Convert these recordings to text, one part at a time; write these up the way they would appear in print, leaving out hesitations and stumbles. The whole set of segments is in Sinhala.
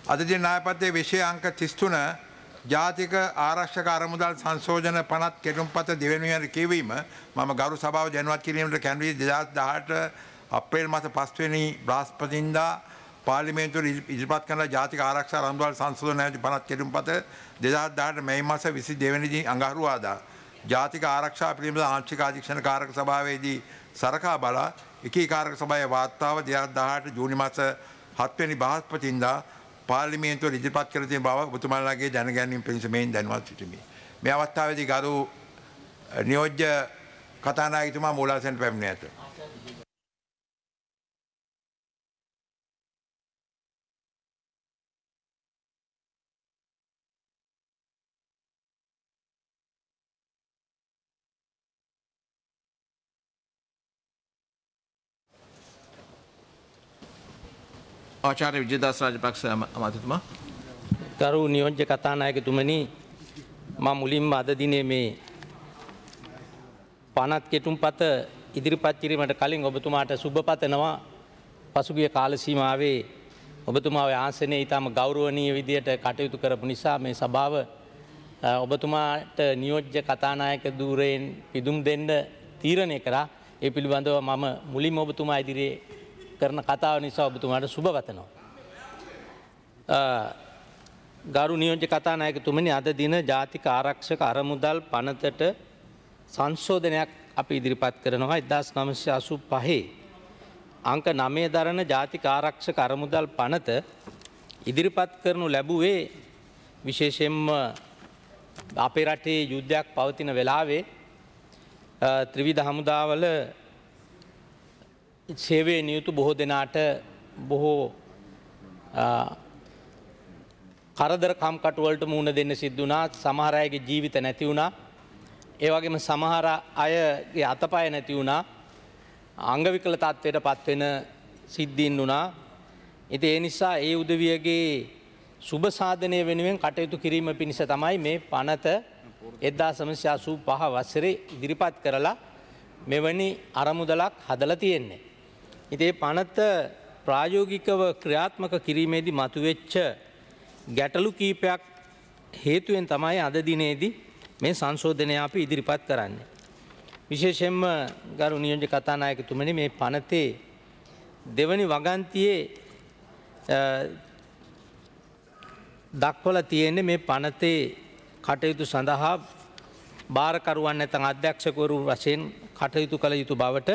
අද දින නායපත්‍රයේ විෂය අංක 33 ජාතික ආරක්ෂක අරමුදල් සංශෝධන පනත් කෙටුම්පත දෙවෙනිවර කියවීම මම ගරු සභාව දැනුවත් කිරීමට කැඳවී 2018 අප්‍රේල් මාස 5 වෙනි බ්‍රහස්පතින්දා පාර්ලිමේන්තුවේ ඉදිරිපත් කරන ජාතික ආරක්ෂක අරමුදල් සංශෝධන නැති පනත් කෙටුම්පත 2018 මැයි මාස 22 වෙනිදා අඟහරුවාදා ජාතික ආරක්ෂා පිළිබඳ ආංශික අධීක්ෂණ කාරක සභාවේදී සරකා බලා එකී කාරක සභාවේ වාර්තාව 2018 ජූනි මාස 7 වෙනි බ්‍රහස්පතින්දා පාර්ලිමේන්තුව ඉදිරිපත් කර තිබෙන බව ඔබතුමාලාගේ දැනගැනීම පිණිස මෙයින් දැනුවත් සිටිමි. මේ අවස්ථාවේදී ගරු නියෝජ්‍ය කතානායකතුමා මූලාසනට පැමිණ ඇත. ආචාර්ය විජේදාස රාජපක්ෂ අමාත්‍යතුමා. ගරු නියෝජ්‍ය කතානායකතුමනි, මම මුලින්ම අද දිනේ මේ පනත් කෙටුම්පත ඉදිරිපත් කිරීමට කලින් ඔබතුමාට සුබ පතනවා. පසුගිය කාල සීමාවේ ඔබතුමාගේ ආසනයේ ඊටම ගෞරවනීය විදියට කටයුතු කරපු නිසා මේ සභාව ඔබතුමාට නියෝජ්‍ය කතානායක ධූරයෙන් පිදුම් දෙන්න තීරණය කරා. ඒ පිළිබඳව මම මුලින්ම ඔබතුමා ඉදිරියේ කරන කතාව නිසා ඔබතුමාට සුබ පතනවා. ගරු නියෝජ්‍ය කතානායකතුමනි, අද දින ජාතික ආරක්ෂක අරමුදල් පනතට සංශෝධනයක් අපි ඉදිරිපත් කරනවා. 1985 අංක 9 දරන ජාතික ආරක්ෂක අරමුදල් පනත ඉදිරිපත් කරනු ලැබුවේ විශේෂයෙන්ම අපේ රටේ යුද්ධයක් පවතින වෙලාවේ ත්‍රිවිධ හමුදාවල සේවයේ නියුතු බොහෝ දෙනාට බොහෝ කරදර කම්කටොළු වලට මුහුණ දෙන්න සිද්ධ වුණා. සමහර අයගේ ජීවිත නැති වුණා. ඒ වගේම සමහර අයගේ අතපය නැති වුණා. අංග විකල තත්ත්වයට පත් වෙන සිද්ධීන් වුණා. ඉතින් ඒ නිසා ඒ උදවියගේ සුබ සාධනය වෙනුවෙන් කටයුතු කිරීම පිණිස තමයි මේ පනත 1985 වසරේ ඉදිරිපත් කරලා මෙවැනි අරමුදලක් හදලා තියෙන්නේ. ඉතින් මේ පනත ප්‍රායෝගිකව ක්‍රියාත්මක කිරීමේදී මතුවෙච්ච ගැටලු කීපයක් හේතුවෙන් තමයි අද දිනේදී මේ සංශෝධනය අපි ඉදිරිපත් කරන්නේ. විශේෂයෙන්ම ගරු නියෝජ්‍ය කතානායකතුමනි, මේ පනතේ දෙවනි වගන්තියේ දක්වලා තියෙන්නේ මේ පනතේ කටයුතු සඳහා භාරකරුවන් නැත්නම් අධ්‍යක්ෂකවරු වශයෙන් කටයුතු කළ යුතු බවට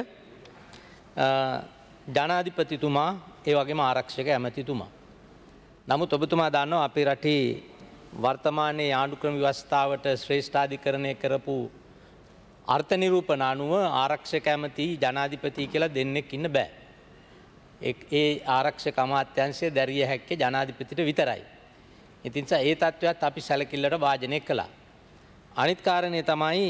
ජනාධිපතිතුමා ඒ වගේම ආරක්ෂක ඇමතිතුමා. නමුත් ඔබතුමා දන්නවා අපේ රටේ වර්තමානයේ ආණ්ඩුක්‍රම ව්‍යවස්ථාවට ශ්‍රේෂ්ඨාධිකරණය කරපු අර්ථ නිරූපණ අනුව ආරක්ෂක ඇමති ජනාධිපති කියලා දෙන්නෙක් ඉන්න බෑ. ඒ ආරක්ෂක අමාත්‍යාංශය දැරිය හැක්කේ ජනාධිපතිට විතරයි. ඉතින් ඒ තත්ත්වයක් අපි සැලකිල්ලට වාජනය කළා. අනිත් කාරණේ තමයි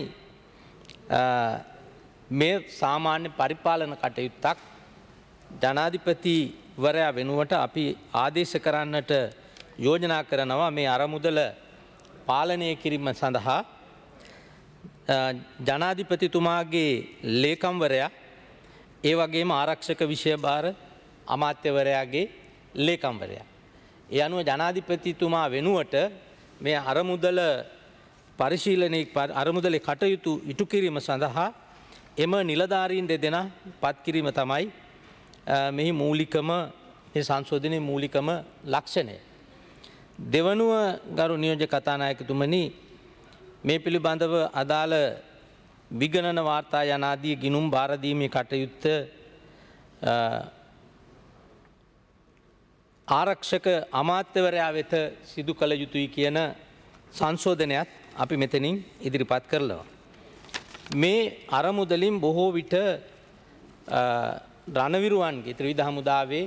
මේ සාමාන්‍ය පරිපාලන කටයුත්තක් ජනාධිපතිවරයා වෙනුවට අපි ආදේශ කරන්නට යෝජනා කරනවා. මේ අරමුදල පාලනය කිරීම සඳහා ජනාධිපතිතුමාගේ ලේකම්වරයා ඒ වගේම ආරක්ෂක විෂය භාර අමාත්‍යවරයාගේ ලේකම්වරයා. ඒ අනුව ජනාධිපතිතුමා වෙනුවට මේ අරමුදල පරිශීලනයේ අරමුදලේ කටයුතු ඉටු කිරීම සඳහා එම නිලධාරීන් දෙදෙනා පත් කිරීම තමයි මෙහි මූලිකම මේ සංශෝධනයේ මූලිකම ලක්ෂණය. දෙවනුව ගරු නියෝජ්‍ය කතානායකතුමනි, මේ පිළිබඳව අදාළ විගණන වාර්තා යනාදී ගිණුම් බාර දීමේ කටයුත්ත ආරක්ෂක අමාත්‍යවරයා වෙත සිදු කළ යුතුයි කියන සංශෝධනයත් අපි මෙතනින් ඉදිරිපත් කරනවා. මේ අරමුදලින් බොහෝ විට රණවිරුවන්ගේ ත්‍රිවිධ හමුදාවේ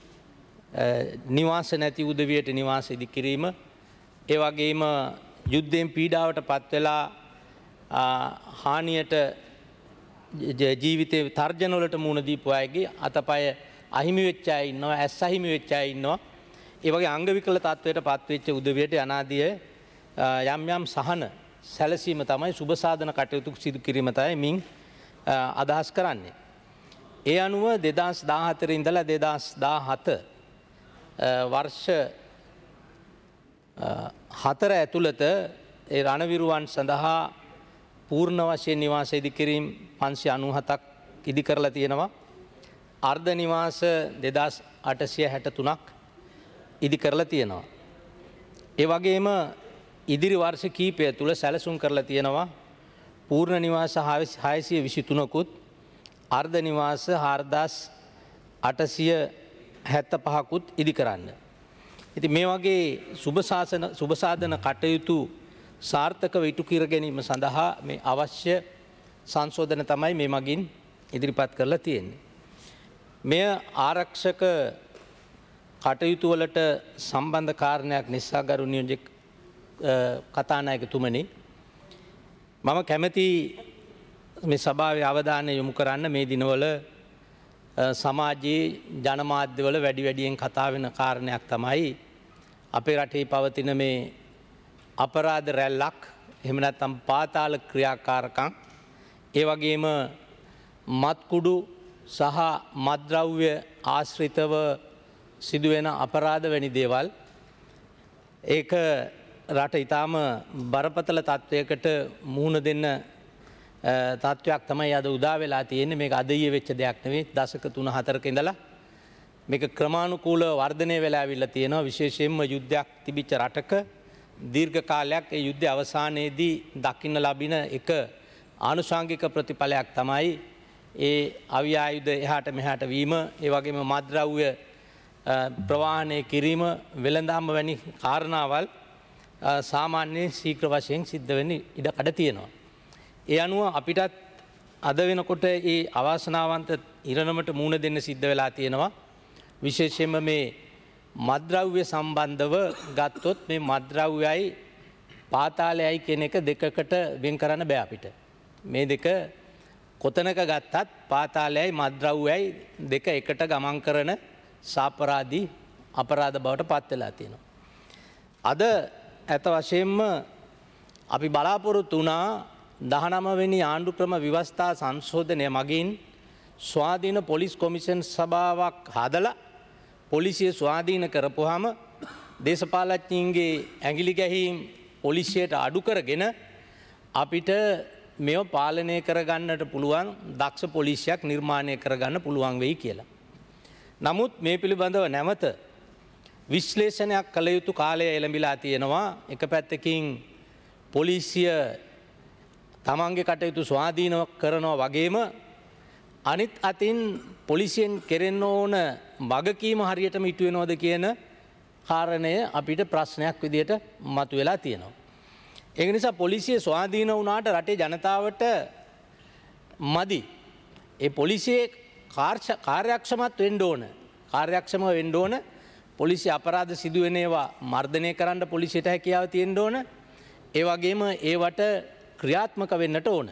නිවාස නැති උදවියට නිවාස ඉදි කිරීම, ඒ වගේම යුද්ධයෙන් පීඩාවට පත් වෙලා හානියට ජීවිතේ තර්ජන වලට මුහුණ දීපු අයගේ අතපය අහිමි වෙච්ච අය ඉන්නවා, ඇස් අහිමි වෙච්ච අය ඉන්නවා. ඒ වගේ අංග විකල තත්වයට පත් වෙච්ච උදවියට අනාදිය යම් යම් සහන සැලසීම තමයි සුබ සාධන කටයුතු සිදු කිරීම තමයි මින් අදහස් කරන්නේ. ඒ අනුව 2014 ඉඳලා 2017 වර්ෂ 4 ඇතුළත ඒ රණවිරුවන් සඳහා පූර්ණ වශයෙන් නිවාස ඉදිකිරීම 597ක් ඉදි කරලා තියෙනවා. අර්ධ නිවාස 2863ක් ඉදි කරලා තියෙනවා. ඒ වගේම ඉදිරි වර්ෂ කීපය තුළ සැලසුම් කරලා තියෙනවා පූර්ණ නිවාස 623කුත් අර්ධ නිවාස 4875කුත් ඉදි කරන්න. ඉතින් මේ වගේ සුබසාධන කටයුතු සාර්ථකව ඉටු කර ගැනීම සඳහා මේ අවශ්‍ය සංශෝධන තමයි මේ මගින් ඉදිරිපත් කරලා තියෙන්නේ. මෙය ආරක්ෂක කටයුතු වලට සම්බන්ධ කාරණයක් නිසා ගරු නියෝජක කතානායකතුමනි මම කැමැති මේ සභාවේ අවධානය යොමු කරන්න මේ දිනවල සමාජයේ ජනමාධ්‍යවල වැඩියෙන් කතා වෙන කාරණයක් තමයි අපේ රටේ පවතින මේ අපරාධ රැල්ලක් එහෙම නැත්නම් පාතාල ක්‍රියාකාරකම් ඒ වගේම මත්කුඩු සහ මත්ද්‍රව්‍ය ආශ්‍රිතව සිදුවෙන අපරාධ වැනි දේවල් ඒක රට ඊටාම බරපතල තත්වයකට මුහුණ දෙන්න තත්වයක් තමයි අද උදා වෙලා තියෙන්නේ. මේක අද ඊයේ වෙච්ච දෙයක් නෙවෙයි. දශක 3-4ක ඉඳලා මේක ක්‍රමානුකූලව වර්ධනය වෙලා ආවිල්ලා තියෙනවා. විශේෂයෙන්ම යුද්ධයක් තිබිච්ච රටක දීර්ඝ කාලයක් ඒ යුද්ධ අවසානයේදී දකින්න ලැබින එක ආනුෂාංගික ප්‍රතිඵලයක් තමයි ඒ අවි ආයුධ එහාට මෙහාට වීම, ඒ වගේම මත්ද්‍රව්‍ය ප්‍රවාහනය කිරීම, වෙළඳාම වැනි කාරණාවල් සාමාන්‍යයෙන් ශීඝ්‍ර වශයෙන් සිද්ධ වෙන්න ඉඩ කඩ තියෙනවා. ඒ අනුව අපිටත් අද වෙනකොට ඒ අවාසනාවන්ත ඉරණමට මුහුණ දෙන්න සිද්ධ වෙලා තියෙනවා. විශේෂයෙන්ම මේ මත්ද්‍රව්‍ය සම්බන්ධව ගත්තොත් මේ මත්ද්‍රව්‍යයි පාතාලයයි කියන එක දෙකකට වෙන් කරන්න බෑ අපිට. මේ දෙක කොතනක ගත්තත් පාතාලයයි මත්ද්‍රව්‍යයි දෙක එකට ගමන් කරන සාපරාධී අපරාධ බවට පත් වෙලා තියෙනවා. අද ඇත වශයෙන්ම අපි බලාපොරොත්තු වුණා 19 වෙනි ආණ්ඩුක්‍රම ව්‍යවස්ථා සංශෝධනය මගින් ස්වාධීන පොලිස් කොමිෂන් සභාවක් හදලා පොලිසිය ස්වාධීන කරපුවාම දේශපාලඥයින්ගේ ඇඟිලි ගැහිම් පොලිසියට අඩු කරගෙන අපිට මේව පාලනය කරගන්නට පුළුවන් දක්ෂ පොලිසියක් නිර්මාණය කරගන්න පුළුවන් වෙයි කියලා. නමුත් මේ පිළිබඳව නැවත විශ්ලේෂණයක් කළ යුතු කාලය එළඹිලා තියෙනවා. එක පැත්තකින් පොලිසිය තමන්ගේ කටයුතු ස්වාධීනව කරනවා වගේම අනිත් අතින් පොලිසියෙන් කෙරෙන්න ඕන වගකීම හරියටම ඉටු වෙනවද කියන කාරණය අපිට ප්‍රශ්නයක් විදියට මතුවලා තියෙනවා. ඒක නිසා පොලිසිය ස්වාධීන වුණාට රටේ ජනතාවට මදි. ඒ පොලිසියේ කාර්යක්ෂමත් වෙන්න ඕන. කාර්යක්ෂම වෙන්න ඕන. පොලිසිය අපරාධ සිදුවෙන ඒවා මර්ධනය කරන්න පොලිසියට හැකියාව තියෙන්න ඕන. ඒ වගේම ඒවට ක්‍රියාත්මක වෙන්නට ඕන.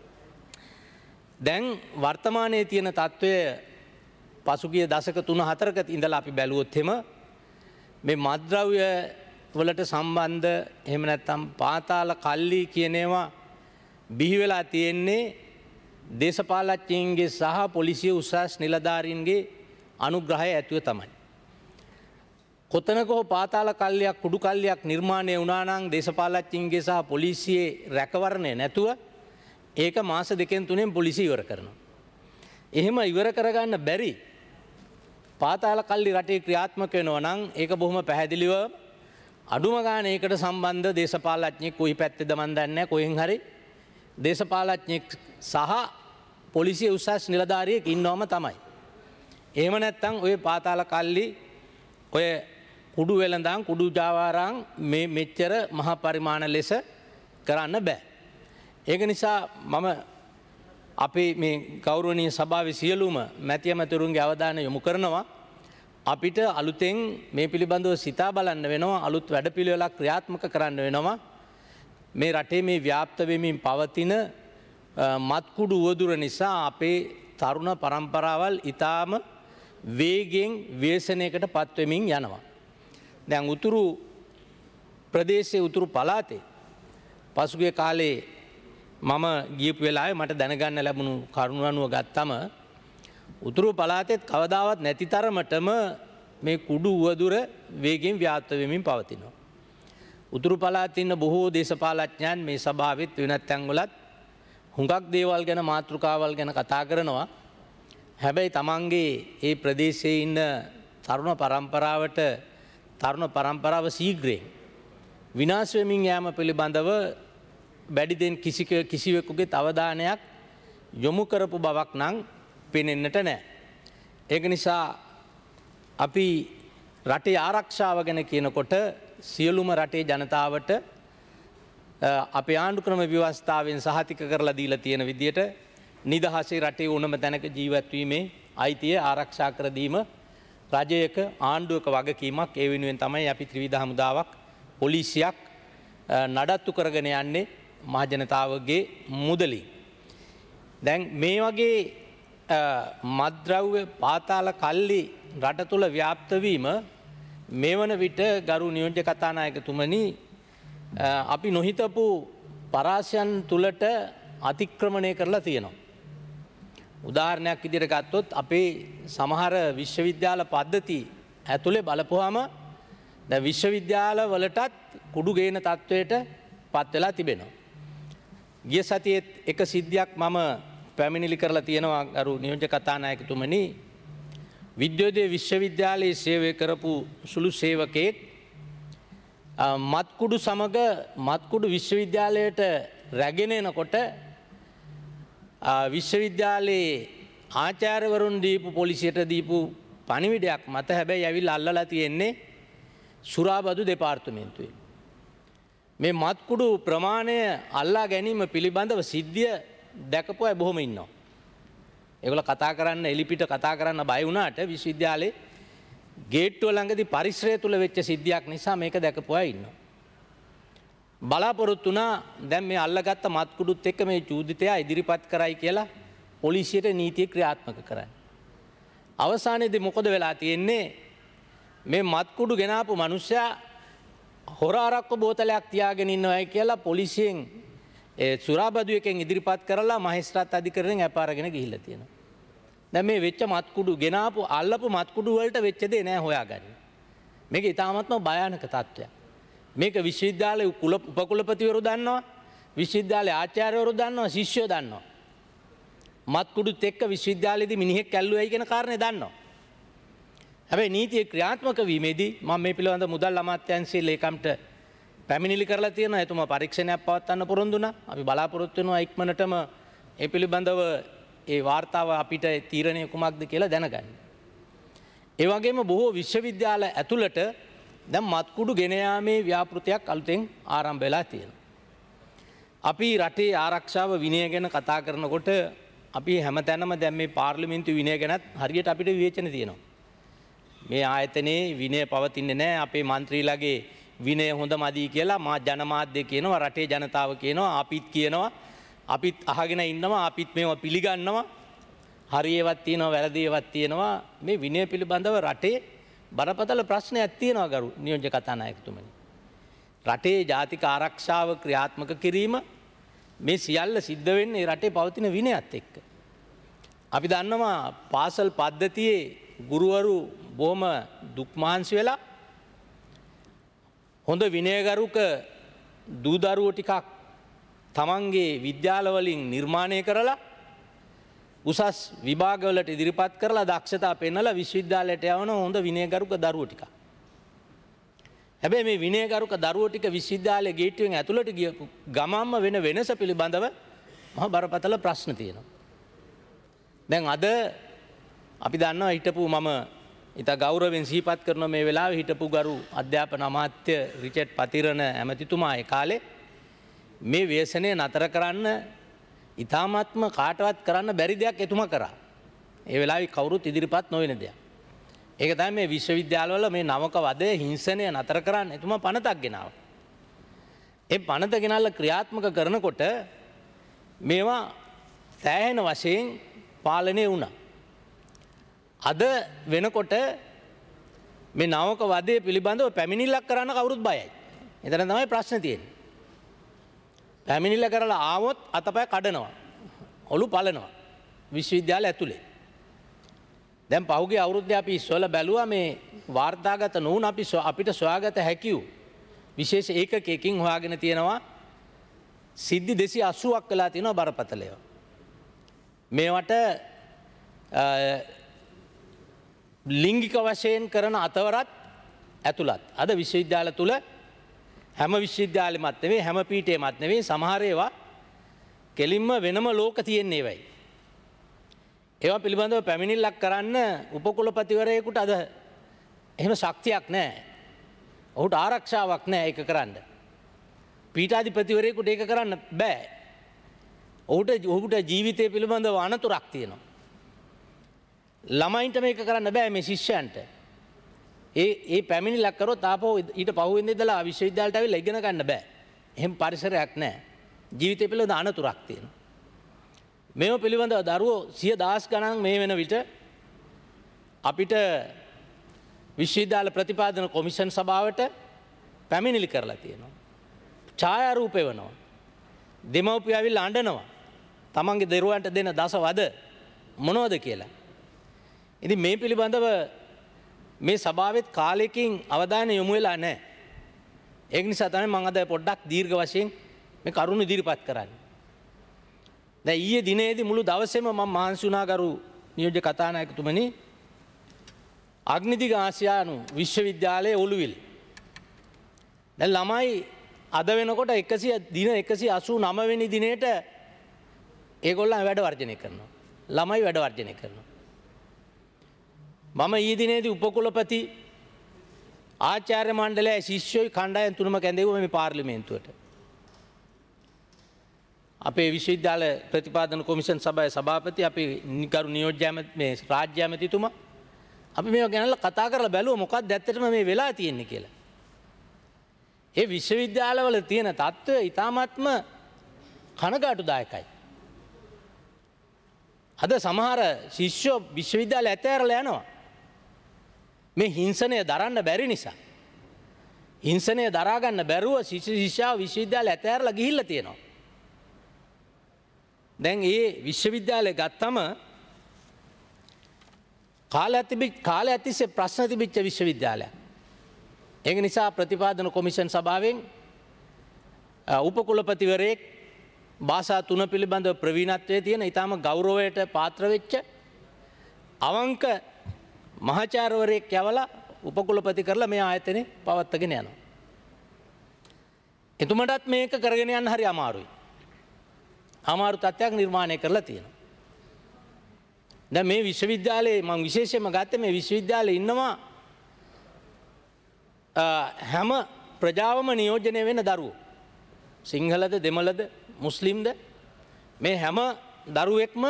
දැන් වර්තමානයේ තියෙන තත්ත්වය පසුගිය දශක 3-4ක ඉඳලා අපි බැලුවොත් එම මේ මත්ද්‍රව්‍ය වලට සම්බන්ධ එහෙම නැත්නම් පාතාල කල්ලි කියන ඒවා බිහි වෙලා තියෙන්නේ දේශපාලඥයින්ගේ සහ පොලිසිය උසස් නිලධාරීන්ගේ අනුග්‍රහය ඇතුව තමයි. කොතනක හෝ පාතාල කල්ලියක් කුඩු කල්ලියක් නිර්මාණය වුණා නම් දේශපාලඥයින්ගේ සහ පොලිසියේ රැකවරණය නැතුව ඒක මාස 2-3න් පොලිසිය ඉවර කරනවා. එහෙම ඉවර කරගන්න බැරි පාතාල කල්ලි රටේ ක්‍රියාත්මක වෙනවා නම් ඒක බොහොම පැහැදිලිව අඩුම ගානේ ඒකට සම්බන්ධ දේශපාලඥයෙක් කොයි පැත්තේද මන් දන්නේ නැහැ කොහෙන් හරි දේශපාලඥයෙක් සහ පොලිසිය උසස් නිලධාරියෙක් ඉන්නවම තමයි. එහෙම නැත්නම් ওই පාතාල කල්ලි ඔය කුඩු වෙලඳන් කුඩු ජාවාරම් මේ මෙච්චර මහ පරිමාණ ලෙස කරන්න බෑ. ඒක නිසා මම අපේ මේ ගෞරවනීය සභාවේ සියලුම මැති ඇමතිවරුන්ගේ අවධානය යොමු කරනවා අපිට අලුතෙන් මේ පිළිබඳව සිතා බලන්න වෙනවා අලුත් වැඩපිළිවෙලක් ක්‍රියාත්මක කරන්න වෙනවා මේ රටේ මේ ව්‍යාප්ත වෙමින් පවතින මත්කුඩු උවදුර නිසා අපේ තරුණ පරම්පරාවල් ඊටාම වේගෙන් ව්‍යසනයකට පත්වෙමින් යනවා. දැන් උතුරු ප්‍රදේශයේ උතුරු පළාතේ පසුගිය කාලේ මම ගියපු වෙලාවේ මට දැනගන්න ලැබුණු කරුණු අනුව ගත්තම උතුරු පළාතෙත් කවදාවත් නැති තරමටම මේ කුඩු උවදුර වේගෙන් ව්‍යාප්ත වෙමින් පවතිනවා. උතුරු පළාතේ ඉන්න බොහෝ දේශපාලඥයන් මේ සභාවෙත් වෙනත් තැන්වලත් හුඟක් දේවල් ගැන මාතෘකාවල් ගැන කතා කරනවා. හැබැයි තමන්ගේ ඒ ප්‍රදේශයේ ඉන්න තරුණ පරම්පරාව ශීඝ්‍රයෙන් විනාශ වෙමින් යාම පිළිබඳව බැඩිදෙන් කිසිවෙකුගේ අවධානයක් යොමු කරපු බවක් නම් පෙනෙන්නට නැහැ. ඒක නිසා අපි රටේ ආරක්ෂාව ගැන කියනකොට සියලුම රටේ ජනතාවට අපේ ආණ්ඩුක්‍රම ව්‍යවස්ථාවෙන් සහතික කරලා දීලා තියෙන විදියට නිදහසේ රටේ ඕනම තැනක ජීවත් වීමේ අයිතිය ආරක්ෂා කර දීම රජයක ආණ්ඩුවක වගකීමක්. ඒ වෙනුවෙන් තමයි අපි ත්‍රිවිධ හමුදාවක් පොලිසියක් නඩත්තු කරගෙන යන්නේ මහ ජනතාවගේ මුදලින්. දැන් මේ වගේ මත්ද්‍රව්‍ය පාතාල කල්ලි රට තුළ ව්‍යාප්ත වීම මේ වන විට ගරු නියෝජ්‍ය කතානායකතුමනි අපි නොහිතපු පරාසයන් තුළට අතික්‍රමණය කරලා තියෙනවා. උදාහරණයක් විදිහට ගත්තොත් අපේ සමහර විශ්වවිද්‍යාල පද්ධති ඇතුලේ බලපුවාම දැන් විශ්වවිද්‍යාල වලටත් කුඩු ගේන තත්වයට පත් වෙලා තිබෙනවා. ගිය සතියේත් එක සිද්ධියක් මම පැමිණිලි කරලා තියෙනවා ගරු නියෝජ්‍ය කතානායකතුමනි. විද්‍යෝදය විශ්වවිද්‍යාලයේ සේවය කරපු සුළු සේවකයෙක් මත්කුඩු සමග මත්කුඩු විශ්වවිද්‍යාලයට රැගෙන එනකොට විශ්වවිද්‍යාලයේ ආචාර්යවරුන් දීපු පොලිසියට දීපු පණිවිඩයක් මත හැබැයි ඇවිල්ලා අල්ලලා තියෙන්නේ සුරාබදු දෙපාර්තමේන්තුවේ. මේ මත්කුඩු ප්‍රමාණය අල්ලා ගැනීම පිළිබඳව සිද්ධිය දැකපු අය බොහොම ඉන්නවා. ඒගොල්ලෝ කතා කරන්න එලිපිට කතා කරන්න බය වුණාට විශ්වවිද්‍යාලේ ගේට්ටුව ළඟදී පරිසරය තුල වෙච්ච සිද්ධියක් නිසා මේක දැකපු අය ඉන්නවා. බලාපොරොත්තු වුණා දැන් මේ අල්ලගත්ත මත්කුඩුත් එක්ක මේ චූදිතයා ඉදිරිපත් කරයි කියලා පොලිසියට නීතිය ක්‍රියාත්මක කරන්න. අවසානයේදී මොකද වෙලා තියෙන්නේ? මේ මත්කුඩු ගෙනාපු මිනිස්සයා හොර අරක්කු බෝතලයක් තියාගෙන ඉන්නවයි කියලා පොලිසියෙන් සුරාබදු එකෙන් ඉදිරිපත් කරලා මහේස්ත්‍රාත් අධිකරණයෙන් අප අරගෙන ගිහිල්ලා තියෙනවා. දැන් මේ වෙච්ච මත්කුඩු ගෙනාපු අල්ලපු මත්කුඩු වලට වෙච්ච දේ නෑ හොයාගන්න. මේක ඉතාමත්ම භයානක තත්ත්වයක්. මේක විශ්වවිද්‍යාලයේ උපකුලපතිවරු දන්නවා, විශ්වවිද්‍යාලයේ ආචාර්යවරු දන්නවා, ශිෂ්‍යයෝ දන්නවා. මත්කුඩුත් එක්ක විශ්වවිද්‍යාලයේදී මිනිහෙක් ඇල්ලුවයි කියන කාරණේ දන්නවා. හැබැයි නීතිය ක්‍රියාත්මක වීමේදී මම මේ පිළිබඳ මුදල් අමාත්‍යාංශයේ ලේකම්ට පැමිණිලි කරලා තියෙනවා. එතුමා පරීක්ෂණයක් පවත්වන්න පොරොන්දු වුණා. අපි බලාපොරොත්තු වෙනවා ඉක්මනටම ඒ පිළිබඳව ඒ වාර්තාව අපිට තීරණය කුමක්ද කියලා දැනගන්න. ඒ වගේම බොහෝ විශ්වවිද්‍යාල ඇතුළට දැන් මත්කුඩු ගෙන යාමේ ව්‍යාපෘතියක් අලුතෙන් ආරම්භ වෙලා තියෙනවා. අපි රටේ ආරක්ෂාව විනය ගැන කතා කරනකොට අපි හැමතැනම දැන් මේ පාර්ලිමේන්තු විනය ගැනත් හරියට අපිට විවේචන තියෙනවා. මේ ආයතනයේ විනය පවතින්නේ නැහැ. අපේ മന്ത്രിලාගේ විනය හොඳමදි කියලා ජනමාධ්‍ය කියනවා, රටේ ජනතාව කියනවා, අපිත් කියනවා, අපිත් අහගෙන ඉන්නවා, අපිත් මේවා පිළිගන්නවා. හරි ඒවත් තියෙනවා, වැරදි ඒවත් තියෙනවා. මේ විනය පිළිබඳව රටේ බරපතල ප්‍රශ්නයක් තියෙනවා ගරු නියෝජ්‍ය කතානායකතුමනි. රටේ ජාතික ආරක්ෂාව ක්‍රියාත්මක කිරීම මේ සියල්ල සිද්ධ වෙන්නේ රටේ පවතින විනයත් එක්ක. අපි දන්නවා පාසල් පද්ධතියේ ගුරුවරු බොහොම දුක් මහන්සි වෙලා හොඳ විනයගරුක දූ දරුවෝ ටිකක් තමන්ගේ විද්‍යාල වලින් නිර්මාණය කරලා උසස් විභාගවලට ඉදිරිපත් කරලා දක්ෂතා පෙන්නලා විශ්වවිද්‍යාලයට යවන හොඳ විනයගරුක දරුවෝ ටික. හැබැයි මේ විනයගරුක දරුවෝ ටික විශ්වවිද්‍යාලයේ ගේට්ටුවෙන් ඇතුළට ගියපු ගමම්ම වෙන වෙනස පිළිබඳව මහ බරපතල ප්‍රශ්න තියෙනවා. දැන් අද අපි දන්නවා හිටපු මම ඉතා ගෞරවයෙන් සිහිපත් කරන මේ වෙලාවේ හිටපු ගරු අධ්‍යාපන අමාත්‍ය රිචඩ් පතිරණ ඇමතිතුමා ඒ කාලේ මේ ව්‍යසනය නතර කරන්න ඉතාමත්ම කාටවත් කරන්න බැරි දෙයක් එතුමා කරා. ඒ වෙලාවේ කවුරුත් ඉදිරිපත් නොවන දෙයක්. ඒක තමයි මේ විශ්වවිද්‍යාලවල මේ නවක වදය හිංසනය නතර කරන්න එතුමා පනතක් ගෙනාවා. ඒ පනත ගෙනල්ලා ක්‍රියාත්මක කරනකොට මේවා සෑහෙන වශයෙන් පාලනය වුණා. අද වෙනකොට මේ නවක වදය පිළිබඳව පැමිණිල්ලක් කරන්න කවුරුත් බයයි. එතන තමයි ප්‍රශ්නේ තියෙන්නේ. පැමිණිල්ල කරලා ආවොත් අතපය කඩනවා. ඔලු පලනවා. විශ්වවිද්‍යාල ඇතුලේ. දැන් පහුගිය අවුරුද්දේ අපි ඉස්සෙල්ලා බැලුවා මේ වාර්තාගත නොවුන අපිට සොයාගත හැකිය විශේෂ ඒකකයකින් හොයාගෙන තියෙනවා සිද්ධි 280ක් වෙලා තියෙනවා බරපතලව. මේවට ලිංගික වශයෙන් කරන අතවරත් ඇතුළත්. අද විශ්වවිද්‍යාල තුල හැම විශ්වවිද්‍යාලෙමත් නෙවෙයි හැම පීඨෙමත් නෙවෙයි සමහර ඒවා කෙලින්ම වෙනම ලෝක තියෙන්නේ වෙයි. ඒවා පිළිබඳව පැමිණිල්ලක් කරන්න උපකුලපතිවරයෙකුට අද එහෙම ශක්තියක් නැහැ. ඔහුට ආරක්ෂාවක් නැහැ ඒක කරන්න. පීඨාධිපතිවරයෙකුට ඒක කරන්න බෑ. ඔහුට ජීවිතය පිළිබඳව අනතුරක් තියෙනවා. ළමයින්ට මේක කරන්න බෑ මේ ශිෂ්‍යයන්ට. ඒ පැමිණිල්ලක් කරොත් ආපහු ඊට පහුවෙන්ද ඉඳලා විශ්වවිද්‍යාලයට ඇවිල්ලා ඉගෙන ගන්න බෑ. එහෙම පරිසරයක් නැහැ. ජීවිතය පිළිබඳව අනතුරක් තියෙනවා. මේව පිළිබඳව දරුවෝ 100,000 ගණන් මේ වෙන විට අපිට විශ්වවිද්‍යාල ප්‍රතිපාදන කොමිෂන් සභාවට පැමිණිලි කරලා තියෙනවා. ඡායාරූප එවනවා. දෙමව්පියෝ ඇවිල්ලා අඬනවා. තමන්ගේ දරුවන්ට දෙන දසවද මොනවද කියලා. ඉතින් මේ පිළිබඳව මේ සභාවෙත් කාලෙකින් අවධානය යොමු වෙලා නැහැ. ඒක නිසා තමයි මම අද පොඩ්ඩක් දීර්ඝ වශයෙන් මේ කරුණු ඉදිරිපත් කරන්නේ. දැන් ඊයේ දිනේදී මුළු දවසේම මම මහන්සි වුණා ගරු නියෝජ්‍ය කතානායකතුමනි අග්නිදිග ආසියානු විශ්වවිද්‍යාලයේ ඔළුවිල්. දැන් ළමයි අද වෙනකොට 189 වෙනි දිනේට ඒගොල්ලන් වැඩ වර්ජනය කරනවා. ළමයි වැඩ වර්ජනය කරනවා. මම ඊයේ දිනේදී උපකුලපති ආචාර්ය මණ්ඩලයේ ශිෂ්‍යයෝ කණ්ඩායම් තුනම කැඳෙවුවා මේ පාර්ලිමේන්තුවට. අපේ විශ්වවිද්‍යාල ප්‍රතිපාදන කොමිෂන් සභාවේ සභාපති අපේ ගරු නියෝජ්‍ය මේ රාජ්‍ය ඇමතිතුමා අපි මේවා ගැනලා කතා කරලා බැලුවා මොකක්ද ඇත්තටම මේ වෙලා තියෙන්නේ කියලා. ඒ විශ්වවිද්‍යාලවල තියෙන තත්ත්වය ඉතාමත්ම කනගාටුදායකයි. අද සමහර ශිෂ්‍යෝ විශ්වවිද්‍යාල ඇතෑරලා යනවා. මේ හිංසනය දරන්න බැරි නිසා. හිංසනය දරා ගන්න බැරුව ශිෂ්‍යයා විශ්වවිද්‍යාල ඇතෑරලා ගිහිල්ලා තියෙනවා. දැන් ඒ විශ්වවිද්‍යාලය ගත්තම කාලයක් තිස්සේ ප්‍රශ්න තිබිච්ච විශ්වවිද්‍යාලයක්. ඒක නිසා ප්‍රතිපාදන කොමිෂන් සභාවෙන් උපකුලපතිවරයෙක් භාෂා 3 පිළිබඳව ප්‍රවීණත්වයේ තියෙන ඊටම ගෞරවයට පාත්‍ර වෙච්ච අවංක මහාචාර්යවරයෙක් යවලා උපකුලපති කරලා මේ ආයතනේ පවත්වාගෙන යනවා. එතුමටත් මේක කරගෙන යන්න හරි අමාරුයි. අමාරු තත්ත්වයක් නිර්මාණය කරලා තියෙනවා. දැන් මේ විශ්වවිද්‍යාලයේ මම විශේෂයෙන්ම ගත්තේ මේ විශ්වවිද්‍යාලේ ඉන්නවා හැම ප්‍රජාවම නියෝජනය වෙන දරුවෝ. සිංහලද දෙමළද මුස්ලිම්ද මේ හැම දරුවෙක්ම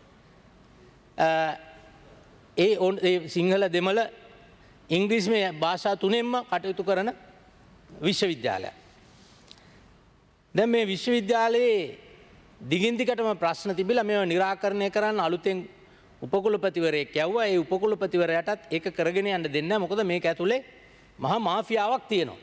ඒ සිංහල දෙමළ ඉංග්‍රීසි මේ භාෂා තුනෙන්ම කටයුතු කරන විශ්වවිද්‍යාලයක්. දැන් මේ විශ්වවිද්‍යාලයේ දිගින් දිගටම ප්‍රශ්න තිබිලා මේවා निराකරණය කරන්න අලුතෙන් උපකුලපතිවරයෙක් යවුවා. ඒ උපකුලපතිවරයාටත් ඒක කරගෙන යන්න දෙන්නේ නැහැ. මොකද මේක ඇතුලේ මහා මාෆියාවක් තියෙනවා.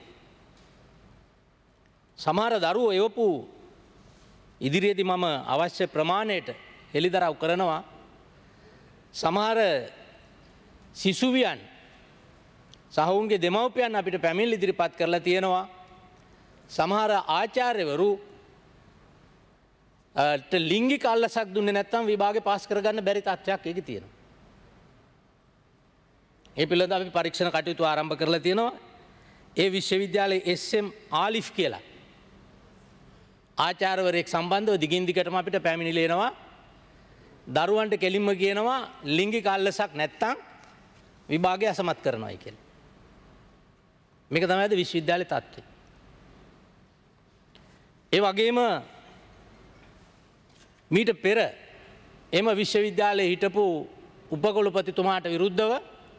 සමහර දරුවෝ එවපු ඉදිරියේදී මම අවශ්‍ය ප්‍රමාණයට හෙළිදරව් කරනවා. සමහර සිසුවියන් සහවුන්ගේ දෙමව්පියන් අපිට පැමිණිලි ඉදිරිපත් කරලා තියෙනවා. සමහර ආචාර්යවරු ලිංගික අල්ලසක් දුන්නේ නැත්නම් විභාගේ පාස් කරගන්න බැරි තත්ත්වයක් ඒකේ තියෙනවා. ඒ පිළිබඳව අපි පරීක්ෂණ කටයුතු ආරම්භ කරලා තියෙනවා. ඒ විශ්වවිද්‍යාලයේ SM ආලිෆ් කියලා ආචාර්යවරයෙක් සම්බන්ධව දිගින් දිගටම අපිට පැමිණිලි එනවා. දරුවන්ට කෙලින්ම කියනවා ලිංගික අල්ලසක් නැත්නම් විභාගය අසමත් කරනවායි කියලා. මේක තමයි අද විශ්වවිද්‍යාලයේ තත්ත්වය. ඒ වගේම මීට පෙර එම විශ්වවිද්‍යාලයේ හිටපු උපකුලපතිතුමාට විරුද්ධව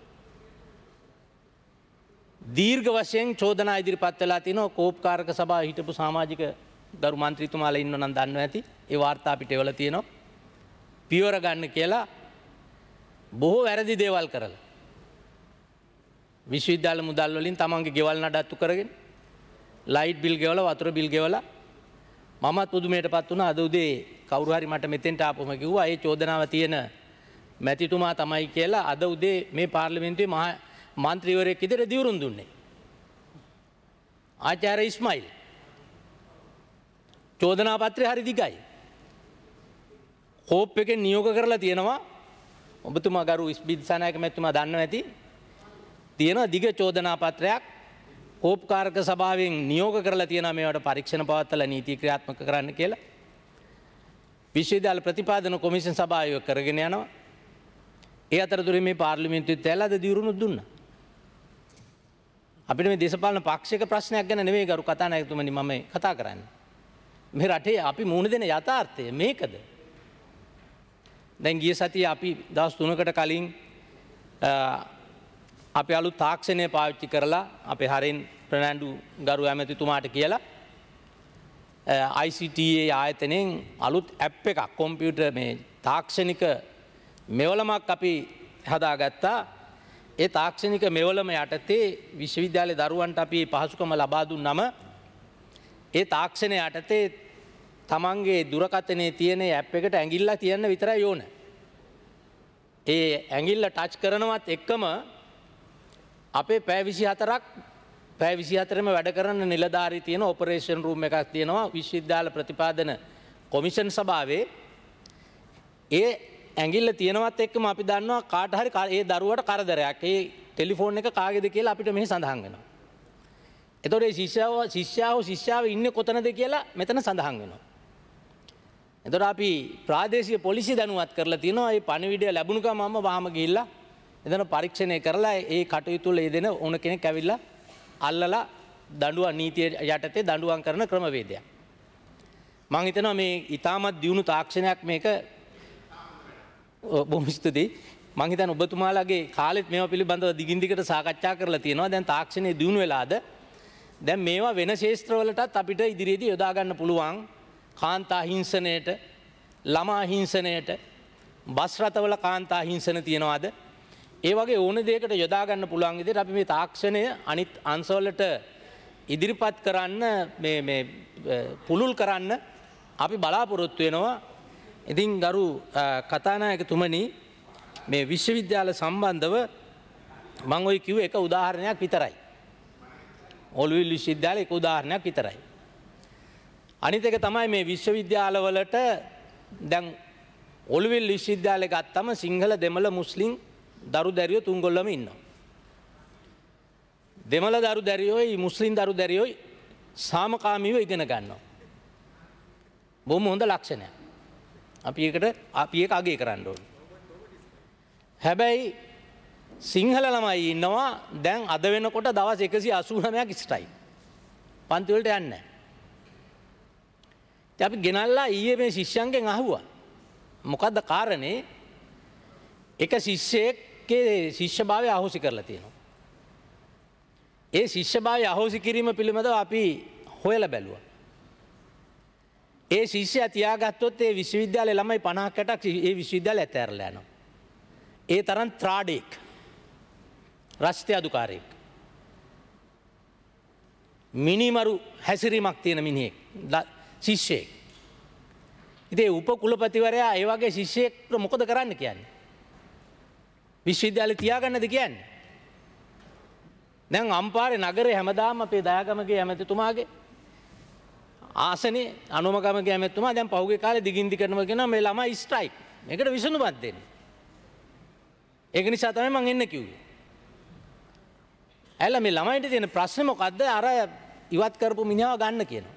දීර්ඝ වශයෙන් චෝදනා ඉදිරිපත් වෙලා තිනවා. කෝප්කාරක සභාවේ හිටපු සමාජික ගරු මන්ත්‍රීතුමාලා ඉන්නව නම් දන්නවා ඇති. ඒ වාර්තා අපිට එවලා තියෙනවා. පියවර ගන්න කියලා බොහෝ වැරදි දේවල් කරලා. විශ්වවිද්‍යාල මුදල් වලින් තමන්ගේ ගෙවල් නඩත්තු කරගෙන ලයිට් බිල් ගෙවලා වතුර බිල් ගෙවලා මමත් පුදුමයටපත් වුණා. අද උදේ කවුරු හරි මට මෙතෙන්ට ආපුවම කිව්වා ඒ චෝදනාව තියෙන මැතිතුමා තමයි කියලා. අද උදේ මේ පාර්ලිමේන්තුවේ මහා මන්ත්‍රීවරයෙක් ඉදිරියේ දිවුරුම් දුන්නේ. ආචාර්ය ඉස්මායිල් චෝදනා පත්‍රය හරි දිගයි. කෝප් එකෙන් නියෝග කරලා තියෙනවා ඔබතුමා ගරු විශ්වවිද්‍යාලයක මැතිතුමා දන්නවා ඇති තියෙනවා දිග චෝදනා පත්‍රයක් කෝප්කාරක සභාවෙන් නියෝග කරලා තියෙනවා මේවට පරීක්ෂණ පවත්වලා නීති ක්‍රියාත්මක කරන්න කියලා. විශ්වවිද්‍යාල ප්‍රතිපාදන කොමිෂන් සභාව කරගෙන යනවා. ඒ අතරතුරේ මේ පාර්ලිමේන්තුවේ තැලද දියුරුණු දුන්නා. අපිට මේ දේශපාලන පාක්ෂික ප්‍රශ්නයක් ගැන නෙවෙයි ගරු කතානායකතුමනි මම කතා කරන්නේ. මේ රටේ අපි මුහුණ දෙන යථාර්ථය මේකද? දැන් ගිය සතියේ අපි දවස් 3කට කලින් අපි අලුත් තාක්ෂණය පාවිච්චි කරලා අපේ හරින් ප්‍රනාන්ඩු ගරු ඇමතිතුමාට කියලා ICTA ආයතනයෙන් අලුත් ඇප් එකක් කොම්පියුටර් මේ තාක්ෂණික මෙවලමක් අපි හදාගත්තා. ඒ තාක්ෂණික මෙවලම යටතේ විශ්වවිද්‍යාලයේ දරුවන්ට අපි පහසුකම ලබා දුන්නම ඒ තාක්ෂණය යටතේ තමන්ගේ දුරකථනයේ තියෙන ඇප් එකට ඇඟිල්ල තියන්න විතරයි ඕන. ඒ ඇඟිල්ල ටච් කරනවත් එක්කම අපේ පැය 24ක් පැය 24ම වැඩ කරන නිලධාරී තියෙන ඔපරේෂන් රූම් එකක් තියෙනවා විශ්වවිද්‍යාල ප්‍රතිපාදන කොමිෂන් සභාවේ. ඒ ඇඟිල්ල තියෙනවත් එක්කම අපි දන්නවා කාට හරි ඒ දරුවට කරදරයක්. ඒ ටෙලිෆෝන් එක කාගේද කියලා අපිට මෙහි සඳහන් වෙනවා. එතකොට ඒ ශිෂ්‍යාව ඉන්නේ කොතනද කියලා මෙතන සඳහන් වෙනවා. එතකොට අපි ප්‍රාදේශීය පොලිසිය දැනුවත් කරලා තියෙනවා. මේ පණිවිඩය ලැබුණු ගමන්ම වහම ගිහිල්ලා එතන පරීක්ෂණය කරලා ඒ කටයුතු වල යෙදෙන ඕන කෙනෙක් ඇවිල්ලා අල්ලලා දඬුවම් නීතිය යටතේ දඬුවම් කරන ක්‍රමවේදයක්. මම හිතනවා මේ ඊටමත් දියුණු තාක්ෂණයක් මේක බොහොම ස්තුතියි. මම හිතන්නේ ඔබතුමාලාගේ කාලෙත් මේවා පිළිබඳව දිගින් දිගට සාකච්ඡා කරලා තියෙනවා. දැන් තාක්ෂණය දියුණු වෙලාද? දැන් මේවා වෙන ශාස්ත්‍රවලටත් අපිට ඉදිරියේදී යොදා ගන්න පුළුවන්. කාන්තා හිංසනයට, ළමා හිංසනයට, බස් රථවල කාන්තා හිංසන තියනවාද? ඒ වගේ ඕන දෙයකට යොදා ගන්න පුළුවන් විදිහට අපි මේ තාක්ෂණය අනිත් අංශවලට ඉදිරිපත් කරන්න මේ පුළුල් කරන්න අපි බලාපොරොත්තු වෙනවා. ඉතින් ගරු කතානායකතුමනි මේ විශ්වවිද්‍යාල සම්බන්ධව මම ඔය කිව්ව එක උදාහරණයක් විතරයි. ඔළුවිල් විශ්වවිද්‍යාලේ එක උදාහරණයක් විතරයි. අනිත් එක තමයි මේ විශ්වවිද්‍යාලවලට දැන් ඔළුවිල් විශ්වවිද්‍යාලේ ගත්තම සිංහල දෙමළ මුස්ලිම් දරු දැරියෝ තුන්ගොල්ලම ඉන්නවා. දෙමළ දරු දැරියෝයි මුස්ලිම් දරු දැරියෝයි සාමකාමීව ඉගෙන ගන්නවා. බොහොම හොඳ ලක්ෂණයක්. අපි ඒක අගය කරන්න ඕනේ. හැබැයි සිංහල ළමයි ඉන්නවා දැන් අද වෙනකොට දවස් 189ක් ඉස්ටයි. පන්ති වලට යන්නේ නැහැ. ඉතින් අපි ගෙනල්ලා ඊයේ මේ ශිෂ්‍යයන්ගෙන් අහුවා. මොකද්ද කාරණේ? එක ශිෂ්‍යයෙක්ගේ ශිෂ්‍යභාවය අහෝසි කරලා තියෙනවා. ඒ ශිෂ්‍යභාවය අහෝසි කිරීම පිළිබඳව අපි හොයලා බැලුවා. ඒ ශිෂ්‍යයා තියාගත්තොත් ඒ විශ්වවිද්‍යාලේ ළමයි 50කට ඒ විශ්වවිද්‍යාලය ඇතෑරලා යනවා. ඒ තරම් ත්‍රාඩෙක්. රාෂ්ට්‍රීය අධිකාරියෙක්. මිනිමරු හැසිරීමක් තියෙන මිනිහෙක්. ශිෂ්‍යයෙක්. ඉතින් උපකුලපතිවරයා ඒ වගේ ශිෂ්‍යයෙක්ට මොකද කරන්න කියන්නේ? විශ්වවිද්‍යාලේ තියාගන්නද කියන්නේ? දැන් අම්පාරේ නගරේ හැමදාම අපේ දයාගමගේ ඇමතිතුමාගේ ආසනේ අනුමගමගේ ඇමතිතුමා දැන් පහුගිය කාලේ දිගින් දිගටම කියනවා මේ ළමයි ස්ට්‍රයික්. මේකට විසඳුමක් දෙන්න. ඒක නිසා තමයි මම එන්න කිව්වේ. ඇල මේ ළමයින්ට තියෙන ප්‍රශ්නේ මොකද්ද? අර ඉවත් කරපු මිනිහව ගන්න කියනවා.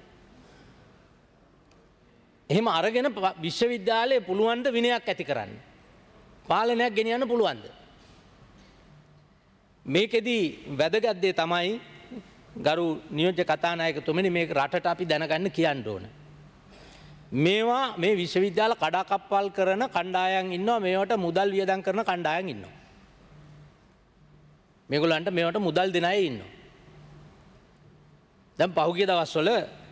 එහෙම අරගෙන විශ්වවිද්‍යාලයේ පුළුවන් ද විනයක් ඇති කරන්න. පාලනයක් ගෙනියන්න පුළුවන්ද? මේකෙදි වැදගත් දේ තමයි ගරු නියෝජ්‍ය කතානායකතුමනි මේක රටට අපි දැනගන්න කියන්න ඕන. මේවා මේ විශ්වවිද්‍යාල කඩාකප්පල් කරන කණ්ඩායම් ඉන්නවා මේවට මුදල් වියදම් කරන කණ්ඩායම් ඉන්නවා. මේගොල්ලන්ට මේවට මුදල් දෙන අය ඉන්නවා. දැන් පහුගිය දවස්වල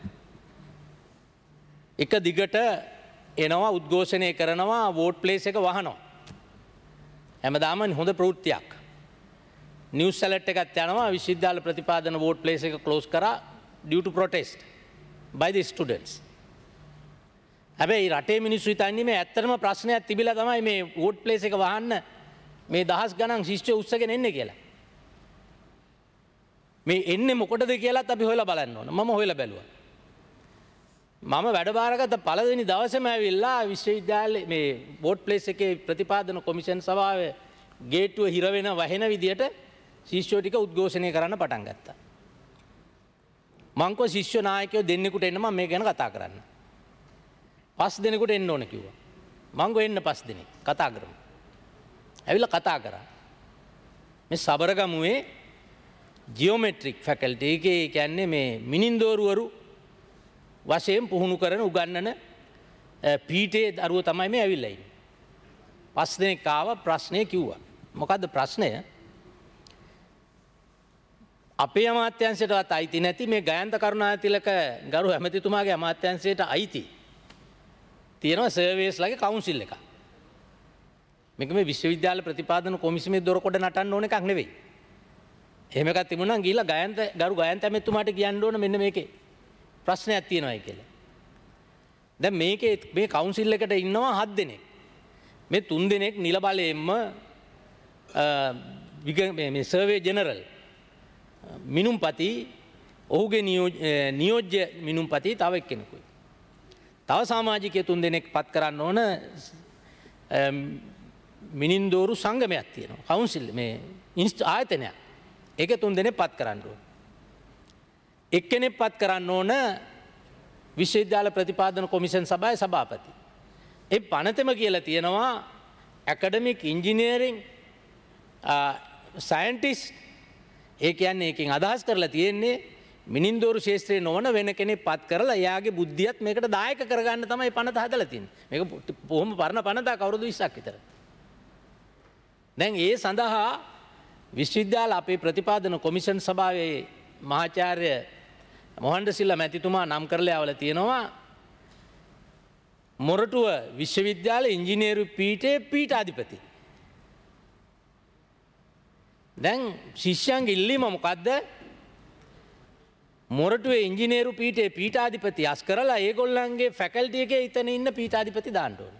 එක දිගට එනවා උද්ඝෝෂණය කරනවා වෝට් ප්ලේස් එක වහනවා. හැමදාම හොඳ ප්‍රවෘත්තියක්. නිවුස් ඇලර්ට් එකක් යනවා විශ්වවිද්‍යාල ප්‍රතිපාදන වෝට් ප්ලේස් එක ක්ලෝස් කරා due to protest by the students. හැබැයි රටේ මිනිස්සු හිතන්නේ මේ ඇත්තටම ප්‍රශ්නයක් තිබිලා තමයි මේ වෝට් ප්ලේස් එක වහන්න මේ දහස් ගණන් ශිෂ්‍යයෝ උස්සගෙන එන්නේ කියලා. මේ එන්නේ මොකටද කියලාත් අපි හොයලා බලන්න ඕන. මම හොයලා බැලුවා. මම වැඩ බාරගත්ත පළවෙනි දවසේම ඇවිල්ලා විශ්වවිද්‍යාලයේ මේ බෝඩ් ප්ලේස් එකේ ප්‍රතිපාදන කොමිෂන් සභාවේ ගේට්ටුව හිර වෙන වහින විදියට ශිෂ්‍යෝ ටික උද්ඝෝෂණය කරන්න පටන් ගත්තා. මං කෝ ශිෂ්‍ය නායකයෝ දෙන්නෙකුට එන්න මම මේ ගැන කතා කරන්න. 5 දෙනෙකුට එන්න ඕන කිව්වා. මං ගෝ එන්න 5 දෙනෙක් කතා කරමු. ඇවිල්ලා කතා කරා. මේ සබරගමුවේ ජියෝමෙට්‍රික් ෆැකල්ටි එකේ කියන්නේ මේ මිනින්දෝරුවරු වශයෙන් පුහුණු කරන උගන්නන පීඨයේ දරුවෝ තමයි මේ ඇවිල්ලා ඉන්නේ. 5 දෙනෙක් ආවා ප්‍රශ්නේ කිව්වා. මොකද්ද ප්‍රශ්නය? අපේ අමාත්‍යාංශයටවත් අයිති නැති මේ ගයන්ත කරුණාතිලක ගරු ඇමතිතුමාගේ අමාත්‍යාංශයට අයිති තියෙනවා සර්වේස්ලාගේ කවුන්සිල් එකක්. මේක මේ විශ්වවිද්‍යාල ප්‍රතිපාදන කොමිසමේ දොරකොඩ නටන්න ඕන එකක් නෙවෙයි. එහෙම එකක් තිබුණා නම් ගිහිල්ලා ගරු ගයන්ත ඇමතිතුමාට කියන්න ඕන මෙන්න මේකේ ප්‍රශ්නයක් තියෙනවායි කියලා. දැන් මේකේ මේ කවුන්සිල් එකට ඉන්නවා 7 දෙනෙක්. මේ 3 දෙනෙක් නිල බලයෙන්ම මේ සර්වේ ජෙනරල් මිනුම්පති ඔහුගේ නියෝජ්‍ය මිනුම්පති තව එක්කෙනෙකුයි. තව සමාජිකයෝ 3 දෙනෙක් පත් කරන්න ඕන මිනින්දෝරු සංගමයක් තියෙනවා. කවුන්සිල් මේ ආයතනයක්. ඒක 3 දෙනෙක් පත් කරන්න ඕන. එක්කෙනෙක් පත් කරන්න ඕන විශ්වවිද්‍යාල ප්‍රතිපාදන කොමිෂන් සභාවේ සභාපති. ඒ පනතම කියලා තියෙනවා ඇකඩමික් ඉංජිනේරින් සයන්ටිස්ට්. ඒ කියන්නේ එකෙන් අදහස් කරලා තියෙන්නේ මිනින්දෝරු ශාස්ත්‍රයේ නොවන වෙන කෙනෙක් පත් කරලා එයාගේ බුද්ධියත් මේකට දායක කරගන්න තමයි පනත හදලා තියෙන්නේ. මේක බොහොම පරණ පනතක් අවුරුදු 20ක් විතර. දැන් ඒ සඳහා විශ්වවිද්‍යාල අපේ ප්‍රතිපාදන කොමිෂන් සභාවේ මහාචාර්ය මොහන්ඩ සිල්ලා මැතිතුමා නම් කරලා යවලා තියෙනවා මොරටුව විශ්වවිද්‍යාල ඉංජිනේරු පීඨයේ පීඨාධිපති. දැන් ශිෂ්‍යයන්ගේ ඉල්ලීම මොකද්ද? මොරටුවේ ඉංජිනේරු පීඨයේ පීඨාධිපති අස් කරලා ඒගොල්ලන්ගේ ෆැකල්ටි එකේ ඉතන ඉන්න පීඨාධිපති දාන්න ඕනේ.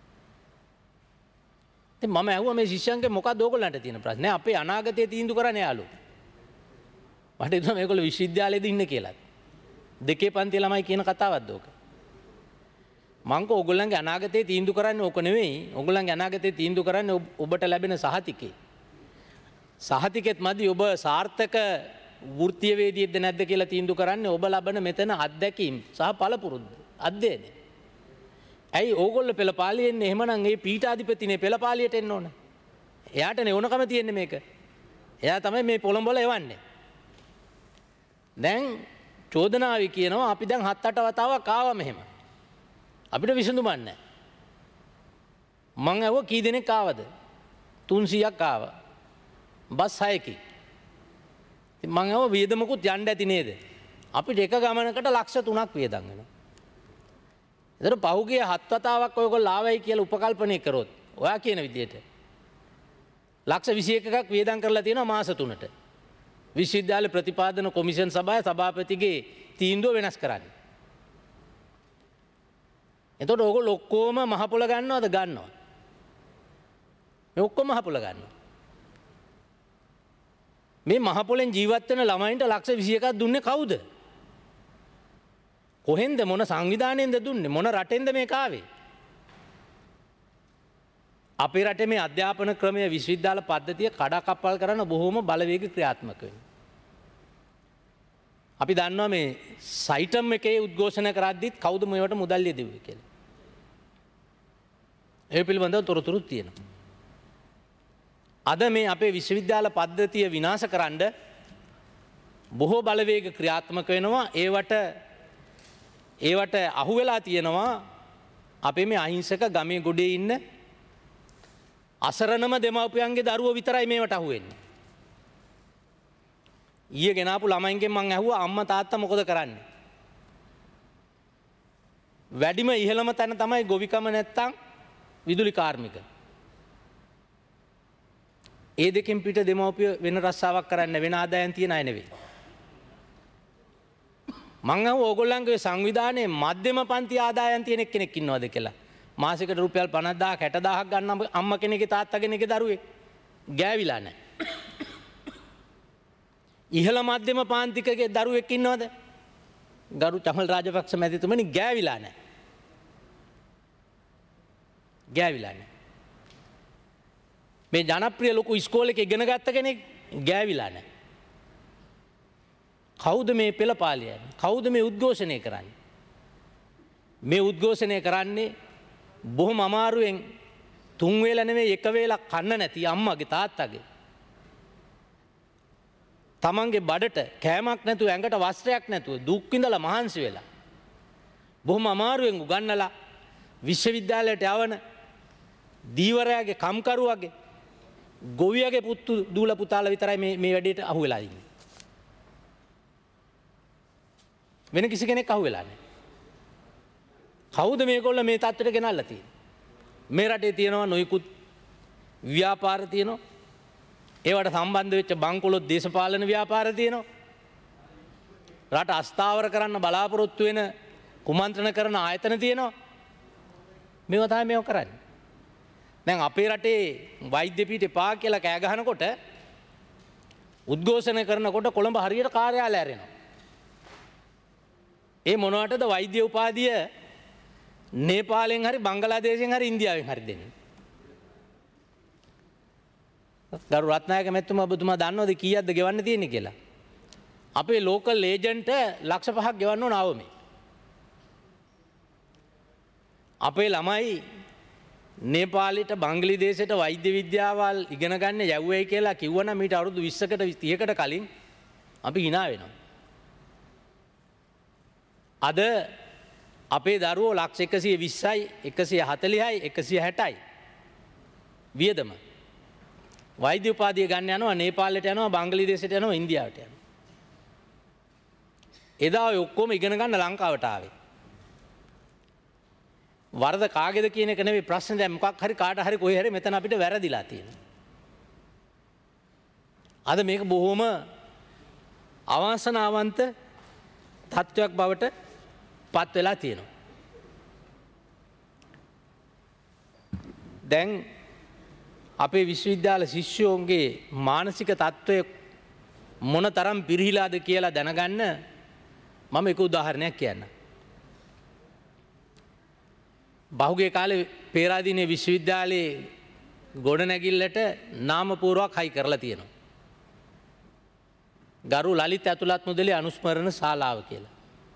ඉතින් මම ඇහුවා මේ ශිෂ්‍යයන්ගේ මොකද්ද ඕගොල්ලන්ට තියෙන ප්‍රශ්නේ? අපේ අනාගතය තීන්දුව කරන්නේ යාළුවෝ. මට හිතුණා මේගොල්ලෝ විශ්වවිද්‍යාලයේද ඉන්නේ කියලා. දෙකේ පන්ති ළමයි කියන කතාවක්ද ඕක? මං කෝ ඕගොල්ලන්ගේ අනාගතය තීන්දුව කරන්නේ ඕක නෙවෙයි. ඕගොල්ලන්ගේ අනාගතය තීන්දුව කරන්නේ ඔබට ලැබෙන සහතිකේ. සහතිකෙත් මදි ඔබ සාර්ථක වෘත්තීය වේදියෙක්ද නැද්ද කියලා තීන්දුව කරන්නේ ඔබ ලබන මෙතන අත්දැකීම් සහ පළපුරුද්ද අධ්‍යයනය. ඇයි ඕගොල්ලෝ පෙළපාලිය එන්නේ? එහෙමනම් ඒ පීඨාධිපතිනේ පෙළපාලියට එන්න ඕන. එයාටනේ ඕනකම තියෙන්නේ මේක. එයා තමයි මේ පොළඹවල එවන්නේ. දැන් චෝදනාවි කියනවා අපි දැන් 7-8 වතාවක් ආවා මෙහෙම. අපිට විසඳුමක් නැහැ. මං අහුවා කී දෙනෙක් ආවද? 300ක් ආවා. බස් 6කි. මං අහුවා වියදමකුත් යන්න ඇති නේද? අපිට එක ගමනකට ලක්ෂ 3ක් වියදම් වෙනවා. ඒතර පහුගිය 7 වතාවක් ඔයගොල්ලෝ ආවයි කියලා උපකල්පනය කරොත් ඔයා කියන විදිහට ලක්ෂ 21ක් වියදම් කරලා තියෙනවා මාස 3ට. විශ්වවිද්‍යාල ප්‍රතිපාදන කොමිෂන් සභාවේ සභාපතිගේ තීන්දුව වෙනස් කරන්න. එතකොට ඕගොල්ලෝ ඔක්කොම මහපොළ ගන්නවද? ගන්නවා. මේ ඔක්කොම මහපොළ ගන්නවා. මේ මහපොළෙන් ජීවත් වෙන ළමයින්ට ලක්ෂ 21ක් දුන්නේ කවුද? කොහෙන්ද මොන සංවිධානයෙන්ද දුන්නේ? මොන රටෙන්ද මේක ආවේ? අපේ රටේ මේ අධ්‍යාපන ක්‍රමය විශ්වවිද්‍යාල පද්ධතිය කඩාකප්පල් කරන බොහෝම බලවේගී ක්‍රියාත්මක වෙනවා. අපි දන්නවා මේ සයිටම් එකේ උද්ඝෝෂණ කරද්දිත් කවුද මේවට මුදල් යෙදුවේ කියලා. ඒ පිළිබඳව තොරතුරු තියෙනවා. අද මේ අපේ විශ්වවිද්‍යාල පද්ධතිය විනාශ කරන්න බොහෝ බලවේග ක්‍රියාත්මක වෙනවා. ඒවට අහු වෙලා තියෙනවා අපේ මේ අහිංසක ගමේ ගොඩේ ඉන්න අසරණම දෙමව්පියන්ගේ දරුවෝ විතරයි මේවට අහු වෙන්නේ. ඊයේ ගෙනාපු ළමයින්ගෙන් මං ඇහුවා අම්මා තාත්තා මොකද කරන්නේ? වැඩිම ඉහළම තැන තමයි ගොවිකම නැත්තම් විදුලි කාර්මික. ඒ දෙකෙන් පිට දෙමව්පිය වෙන රස්සාවක් කරන්න වෙන ආදායම් තියන අය නෙවෙයි. මං අහුවා ඕගොල්ලන්ගේ සංවිධානයේ මධ්‍යම පන්ති ආදායම් තියෙන කෙනෙක් ඉන්නවද කියලා. මාසෙකට රුපියල් 50000ක් 60000ක් ගන්න අම්මා කෙනෙක්ගේ තාත්තා කෙනෙක්ගේ දරුවෙක් ගෑවිලා නැහැ. ඉහළ මධ්‍යම පාන්තිකගේ දරුවෙක් ඉන්නවද? ගරු චමල් රාජපක්ෂ මැතිතුමනි ගෑවිලා නැහැ. ගෑවිලා නැහැ. මේ ජනප්‍රිය ලොකු ඉස්කෝලේක ඉගෙන ගත්ත කෙනෙක් ගෑවිලා නැහැ. කවුද මේ පෙළපාලියන්නේ? කවුද මේ උද්ඝෝෂණය කරන්නේ? මේ උද්ඝෝෂණය කරන්නේ බොහොම අමාරුවෙන් තුන් වේල නෙවෙයි එක වේලක් කන්න නැති අම්මගේ තාත්තගේ තමන්ගේ බඩට කෑමක් නැතුව ඇඟට වස්ත්‍රයක් නැතුව දුක් විඳලා මහන්සි වෙලා බොහොම අමාරුවෙන් උගන්නලා විශ්වවිද්‍යාලයට යවන දීවරයාගේ කම්කරුවගේ ගොවියගේ පුතු දූල පුතාලා විතරයි මේ වැඩේට අහු වෙලා ඉන්නේ. වෙන කිසි කෙනෙක් අහු වෙලා නැහැ. කවුද මේගොල්ලෝ මේ තත්ත්වයට ගෙනල්ලා තියෙන්නේ? මේ රටේ තියෙනවා නොයිකුත් ව්‍යාපාර තියෙනවා. ඒවට සම්බන්ධ වෙච්ච බංකොලොත් දේශපාලන ව්‍යාපාර තියෙනවා. රට අස්ථාවර කරන්න බලාපොරොත්තු වෙන කුමන්ත්‍රණ කරන ආයතන තියෙනවා. මේවා තමයි මේව කරන්නේ. දැන් අපේ රටේ වෛද්‍ය පීඨේ පා කියලා කෑ ගහනකොට උද්ඝෝෂණය කරනකොට කොළඹ හරියට කාර්යාලය ඇරෙනවා. ඒ මොනවටද වෛද්‍ය උපාධිය නේපාලෙන් හරි බංගලාදේශයෙන් හරි ඉන්දියාවෙන් හරි දෙන්නේ. ගරු රත්නායක මැතිතුමා ඔබතුමා දන්නවද කීයක්ද ගෙවන්න තියෙන්නේ කියලා? අපේ ලෝකල් ඒජන්ට් ලක්ෂ 5ක් ගෙවන්න ඕන ආවමේ. අපේ ළමයි නේපාලෙට බංග්ලාදේශයට වෛද්‍ය විද්‍යාවල් ඉගෙන ගන්න යවුවයි කියලා කිව්වනම් මීට අවුරුදු 20කට 30කට කලින් අපි hina වෙනවා. අද අපේ දරුවෝ ලක්ෂ 120යි 140යි 160යි වියදම වෛද්‍ය උපාධිය ගන්න යනවා නේපාලයට යනවා බංග්ලාදේශයට යනවා ඉන්දියාවට යනවා. එදා ඔය ඔක්කොම ඉගෙන ගන්න ලංකාවට ආවේ. වරද කාගේද කියන එක නෙවෙයි ප්‍රශ්නේ. දැන් මොකක් හරි කාට හරි කොහේ හරි මෙතන අපිට වැරදිලා තියෙනවා. අද මේක බොහොම අවාසනාවන්ත තත්ත්වයක් බවට පත් වෙලා තියෙනවා. දැන් අපේ විශ්වවිද්‍යාල ශිෂ්‍යෝන්ගේ මානසික තත්ත්වය මොන තරම් පිරිහිලාද කියලා දැනගන්න මම එක උදාහරණයක් කියන්නම්. බහුගේ කාලේ පේරාදීනේ විශ්වවිද්‍යාලයේ ගොඩනැගිල්ලට නාමපුවරුවක් හයි කරලා තියෙනවා. ගරු ලලිත් ඇතුළත් මුදලේ අනුස්මරණ ශාලාව කියලා.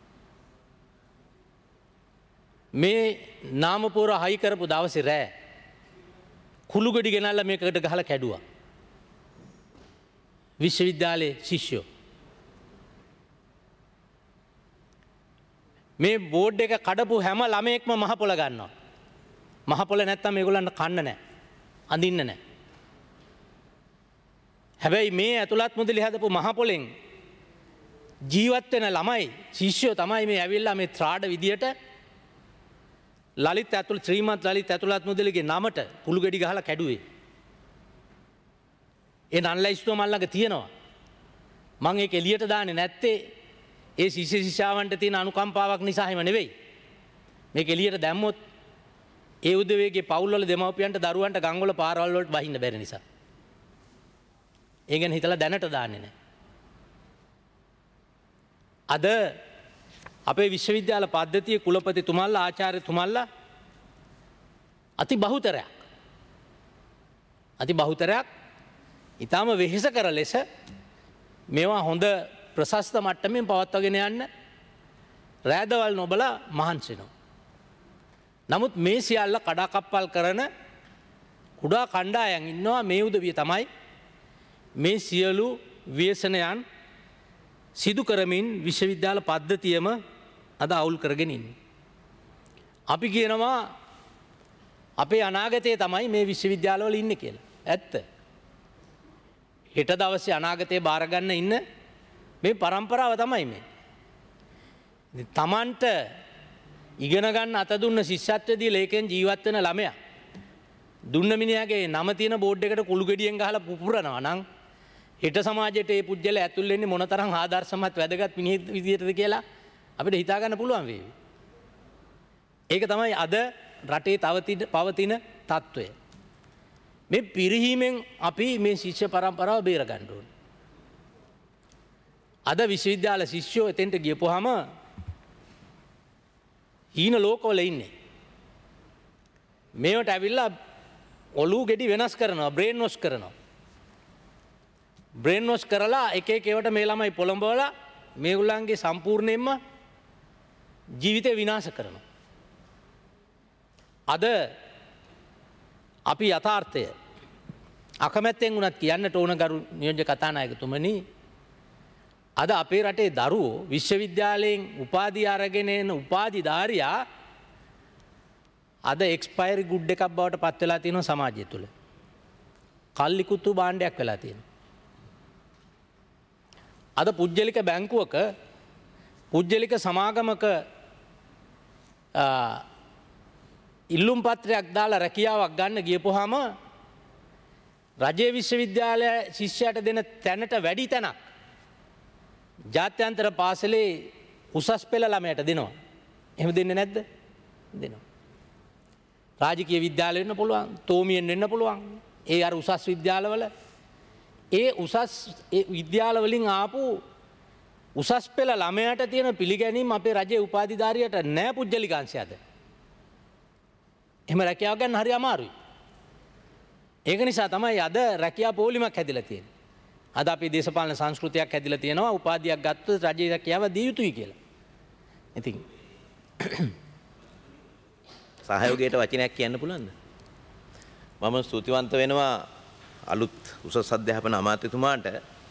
මේ නාමපුවර හයි කරපු දවසේ රෑ කුළුගඩි ගෙනල්ලා මේකට ගහලා කැඩුවා. විශ්වවිද්‍යාලයේ ශිෂ්‍යෝ. මේ බෝඩ් එක කඩපු හැම ළමයෙක්ම මහපොළ ගන්නවා. මහපොළ නැත්තම් මේගොල්ලන්ට කන්න නැහැ. අඳින්න නැහැ. හැබැයි මේ ඇතුළත් මුදලි හදපු මහපොළෙන් ජීවත් වෙන ළමයි ශිෂ්‍යෝ තමයි මේ ඇවිල්ලා මේ ත්‍රාඩ විදියට ලලිත් ඇතුළත් ශ්‍රීමන්ත ලලිත් ඇතුළත් මුදලිගේ නමට කුළුගෙඩි ගහලා කැඩුවේ. ඒ නන්ලයිස්තුව මල් ළඟ තියෙනවා. මම ඒක එළියට දාන්නේ නැත්තේ ඒ ශිෂ්‍ය ශිෂ්‍යාවන්ට තියෙන අනුකම්පාවක් නිසා හිම නෙවෙයි. මේක එළියට දැම්මොත් ඒ උදවියගේ පවුල්වල දෙමව්පියන්ට දරුවන්ට ගම්වල පාරවල් වලට බහින්න බැරි නිසා. ඒ ගැන හිතලා දැනට දාන්නේ නැහැ. අද අපේ විශ්වවිද්‍යාල පද්ධතියේ කුලපතිතුමල්ලා ආචාර්යතුමල්ලා අති බහුතරයක් ඊටාම වෙහෙසකර ලෙස මේවා හොඳ ප්‍රශස්ත මට්ටමින් පවත්වාගෙන යන්න රෑදවල් නොබලා මහන්සි වෙනවා. නමුත් මේ සියල්ල කඩාකප්පල් කරන කුඩා කණ්ඩායම් ඉන්නවා. මේ උදවිය තමයි මේ සියලු ව්‍යසනයන් සිදු කරමින් විශ්වවිද්‍යාල පද්ධතියම අද අවුල් කරගෙන ඉන්නේ. අපි කියනවා අපේ අනාගතය තමයි මේ විශ්වවිද්‍යාලවල ඉන්නේ කියලා. ඇත්ත. හෙට දවසේ අනාගතය බාර ගන්න ඉන්න මේ පරම්පරාව තමයි මේ. තමන්ට ඉගෙන ගන්න අත දුන්න ශිෂ්‍යත්වයේදී ලේකෙන් ජීවත් වෙන ළමයා දුන්න මිනිහාගේ නම තියෙන බෝඩ් එකට කුළු ගෙඩියෙන් ගහලා පුපුරනවා නම් හිට සමාජයට ඒ පුජ්‍යල ඇතුල් වෙන්නේ මොනතරම් ආදර්ශමත් වැදගත් මිනිහෙක් විදියටද කියලා අපිට හිතා ගන්න පුළුවන් වේවි. ඒක තමයි අද රටේ පවතින තත්ත්වය. මේ පිරිහීමෙන් අපි මේ ශිෂ්‍ය පරම්පරාව බේර ගන්න ඕනේ. අද විශ්වවිද්‍යාල ශිෂ්‍යෝ එතෙන්ට ගියපුවාම හීන ලෝකවල ඉන්නේ. මේවට ඇවිල්ලා ඔලූ ගෙඩි වෙනස් කරනවා, බ්‍රේන් වොෂ් කරනවා. බ්‍රේන් වොෂ් කරලා එක එක ඒවට මේ ළමයි පොළඹවලා මේගොල්ලන්ගේ සම්පූර්ණයෙන්ම ජීවිතය විනාශ කරනවා. අද අපි යථාර්ථය අකමැත්තෙන් වුණත් කියන්නට ඕන ගරු නියෝජ්‍ය කතානායකතුමනි, අද අපේ රටේ දරුවෝ විශ්වවිද්‍යාලයෙන් උපාධිය අරගෙන එන උපාධිධාරියා අද එක්ස්පයරි ගුඩ් එකක් බවට පත් වෙලා තියෙනවා සමාජය තුළ. කල්ලිකුත්තු භාණ්ඩයක් වෙලා තියෙනවා. අද පුජ්‍යලික බැංකුවක පුජ්‍යලික සමාගමක ඉල්ලුම් පත්‍රයක් දාලා රැකියාවක් ගන්න ගියපුවාම රජයේ විශ්වවිද්‍යාලය ශිෂ්‍යයට දෙන තැනට වැඩි තැනක් ජාත්‍යන්තර පාසලේ උසස් පෙළ ළමයට දෙනවා. එහෙම දෙන්නේ නැද්ද? දෙනවා. රාජකීය විද්‍යාල වෙන්න පුළුවන්, තෝමියෙන් වෙන්න පුළුවන්. ඒ අර උසස් විද්‍යාලවල ඒ උසස් විද්‍යාල වලින් ආපු උසස් පෙළ ළමයට තියෙන පිළිගැනීම අපේ රජයේ උපාධිධාරියට නැහැ පුජ්‍යලිකාංශයද. එහෙම රැකියාව ගන්න හරි අමාරුයි. ඒක නිසා තමයි අද රැකියා පොලිමක් හැදිලා තියෙන්නේ. අද අපි දේශපාලන සංස්කෘතියක් හැදිලා තියෙනවා උපාධියක් ගත්තොත් රජයේ රැකියාව දී යුතුයි කියලා. ඉතින් සහයෝගයට වචනයක් කියන්න පුළුවන්ද? මම ස්තුතිවන්ත වෙනවා අලුත් උසස් අධ්‍යාපන අමාත්‍යතුමාට.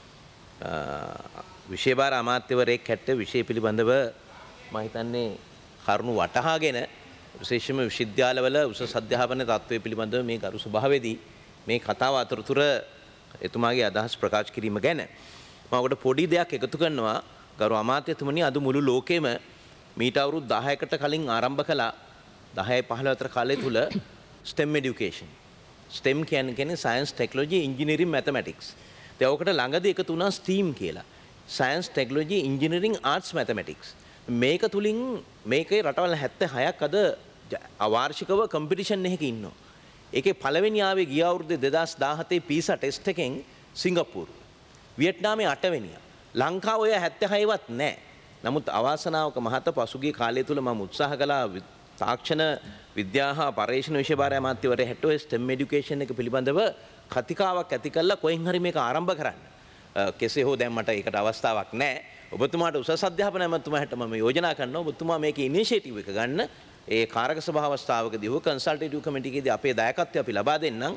විෂය භාර අමාත්‍යවරයෙක් හැටියට විෂය පිළිබඳව මම හිතන්නේ කරුණු වටහාගෙන විශේෂයෙන්ම විශ්වවිද්‍යාලවල උසස් අධ්‍යාපන තත්ත්වය පිළිබඳව මේ ගරු සභාවේදී මේ කතාව අතරතුර එතුමාගේ අදහස් ප්‍රකාශ කිරීම ගැන මම ඔකට පොඩි දෙයක් එකතු කරනවා. ගරු අමාත්‍යතුමනි, අද මුළු ලෝකෙම මීට අවුරුදු 10කට කලින් ආරම්භ කළා 10-15 අතර කාලය තුල STEM education. STEM කියන්නේ science, technology, engineering, mathematics. දැන් ඔකට ළඟදී එකතු වුණා STEAM කියලා. Science, technology, engineering, arts, mathematics. මේක තුලින් මේකේ රටවල් 76ක් අද අවාර්ෂිකව කම්පිටිෂන් එකක ඉන්නවා. ඒකේ පළවෙනි ආවේ ගිය අවුරුද්දේ 2017 පීසා ටෙස්ට් එකෙන් සිංගප්පූරු. වියට්නාමේ 8 වෙනියා. ලංකාව ඔය 76වත් නැහැ. නමුත් අවාසනාවක මහත පසුගිය කාලය තුල මම උත්සාහ කළා තාක්ෂණ විද්‍යා හා පර්යේෂණ විෂය භාර අමාත්‍යවරයා හැටෝ STEM education එක පිළිබඳව කතිකාවක් ඇති කළා කොහෙන් හරි මේක ආරම්භ කරන්න. කෙසේ හෝ දැන් මට ඒකට අවස්ථාවක් නැහැ. ඔබතුමාට උසස් අධ්‍යාපන ඇමතුමාට මම යෝජනා කරනවා ඔබතුමා මේකේ ඉනිෂියේටිව් එක ගන්න. ඒ කාරක සභා අවස්ථාවකදී හෝ කන්සල්ටේටිව් කමිටියකදී අපේ දායකත්වය අපි ලබා දෙන්නම්.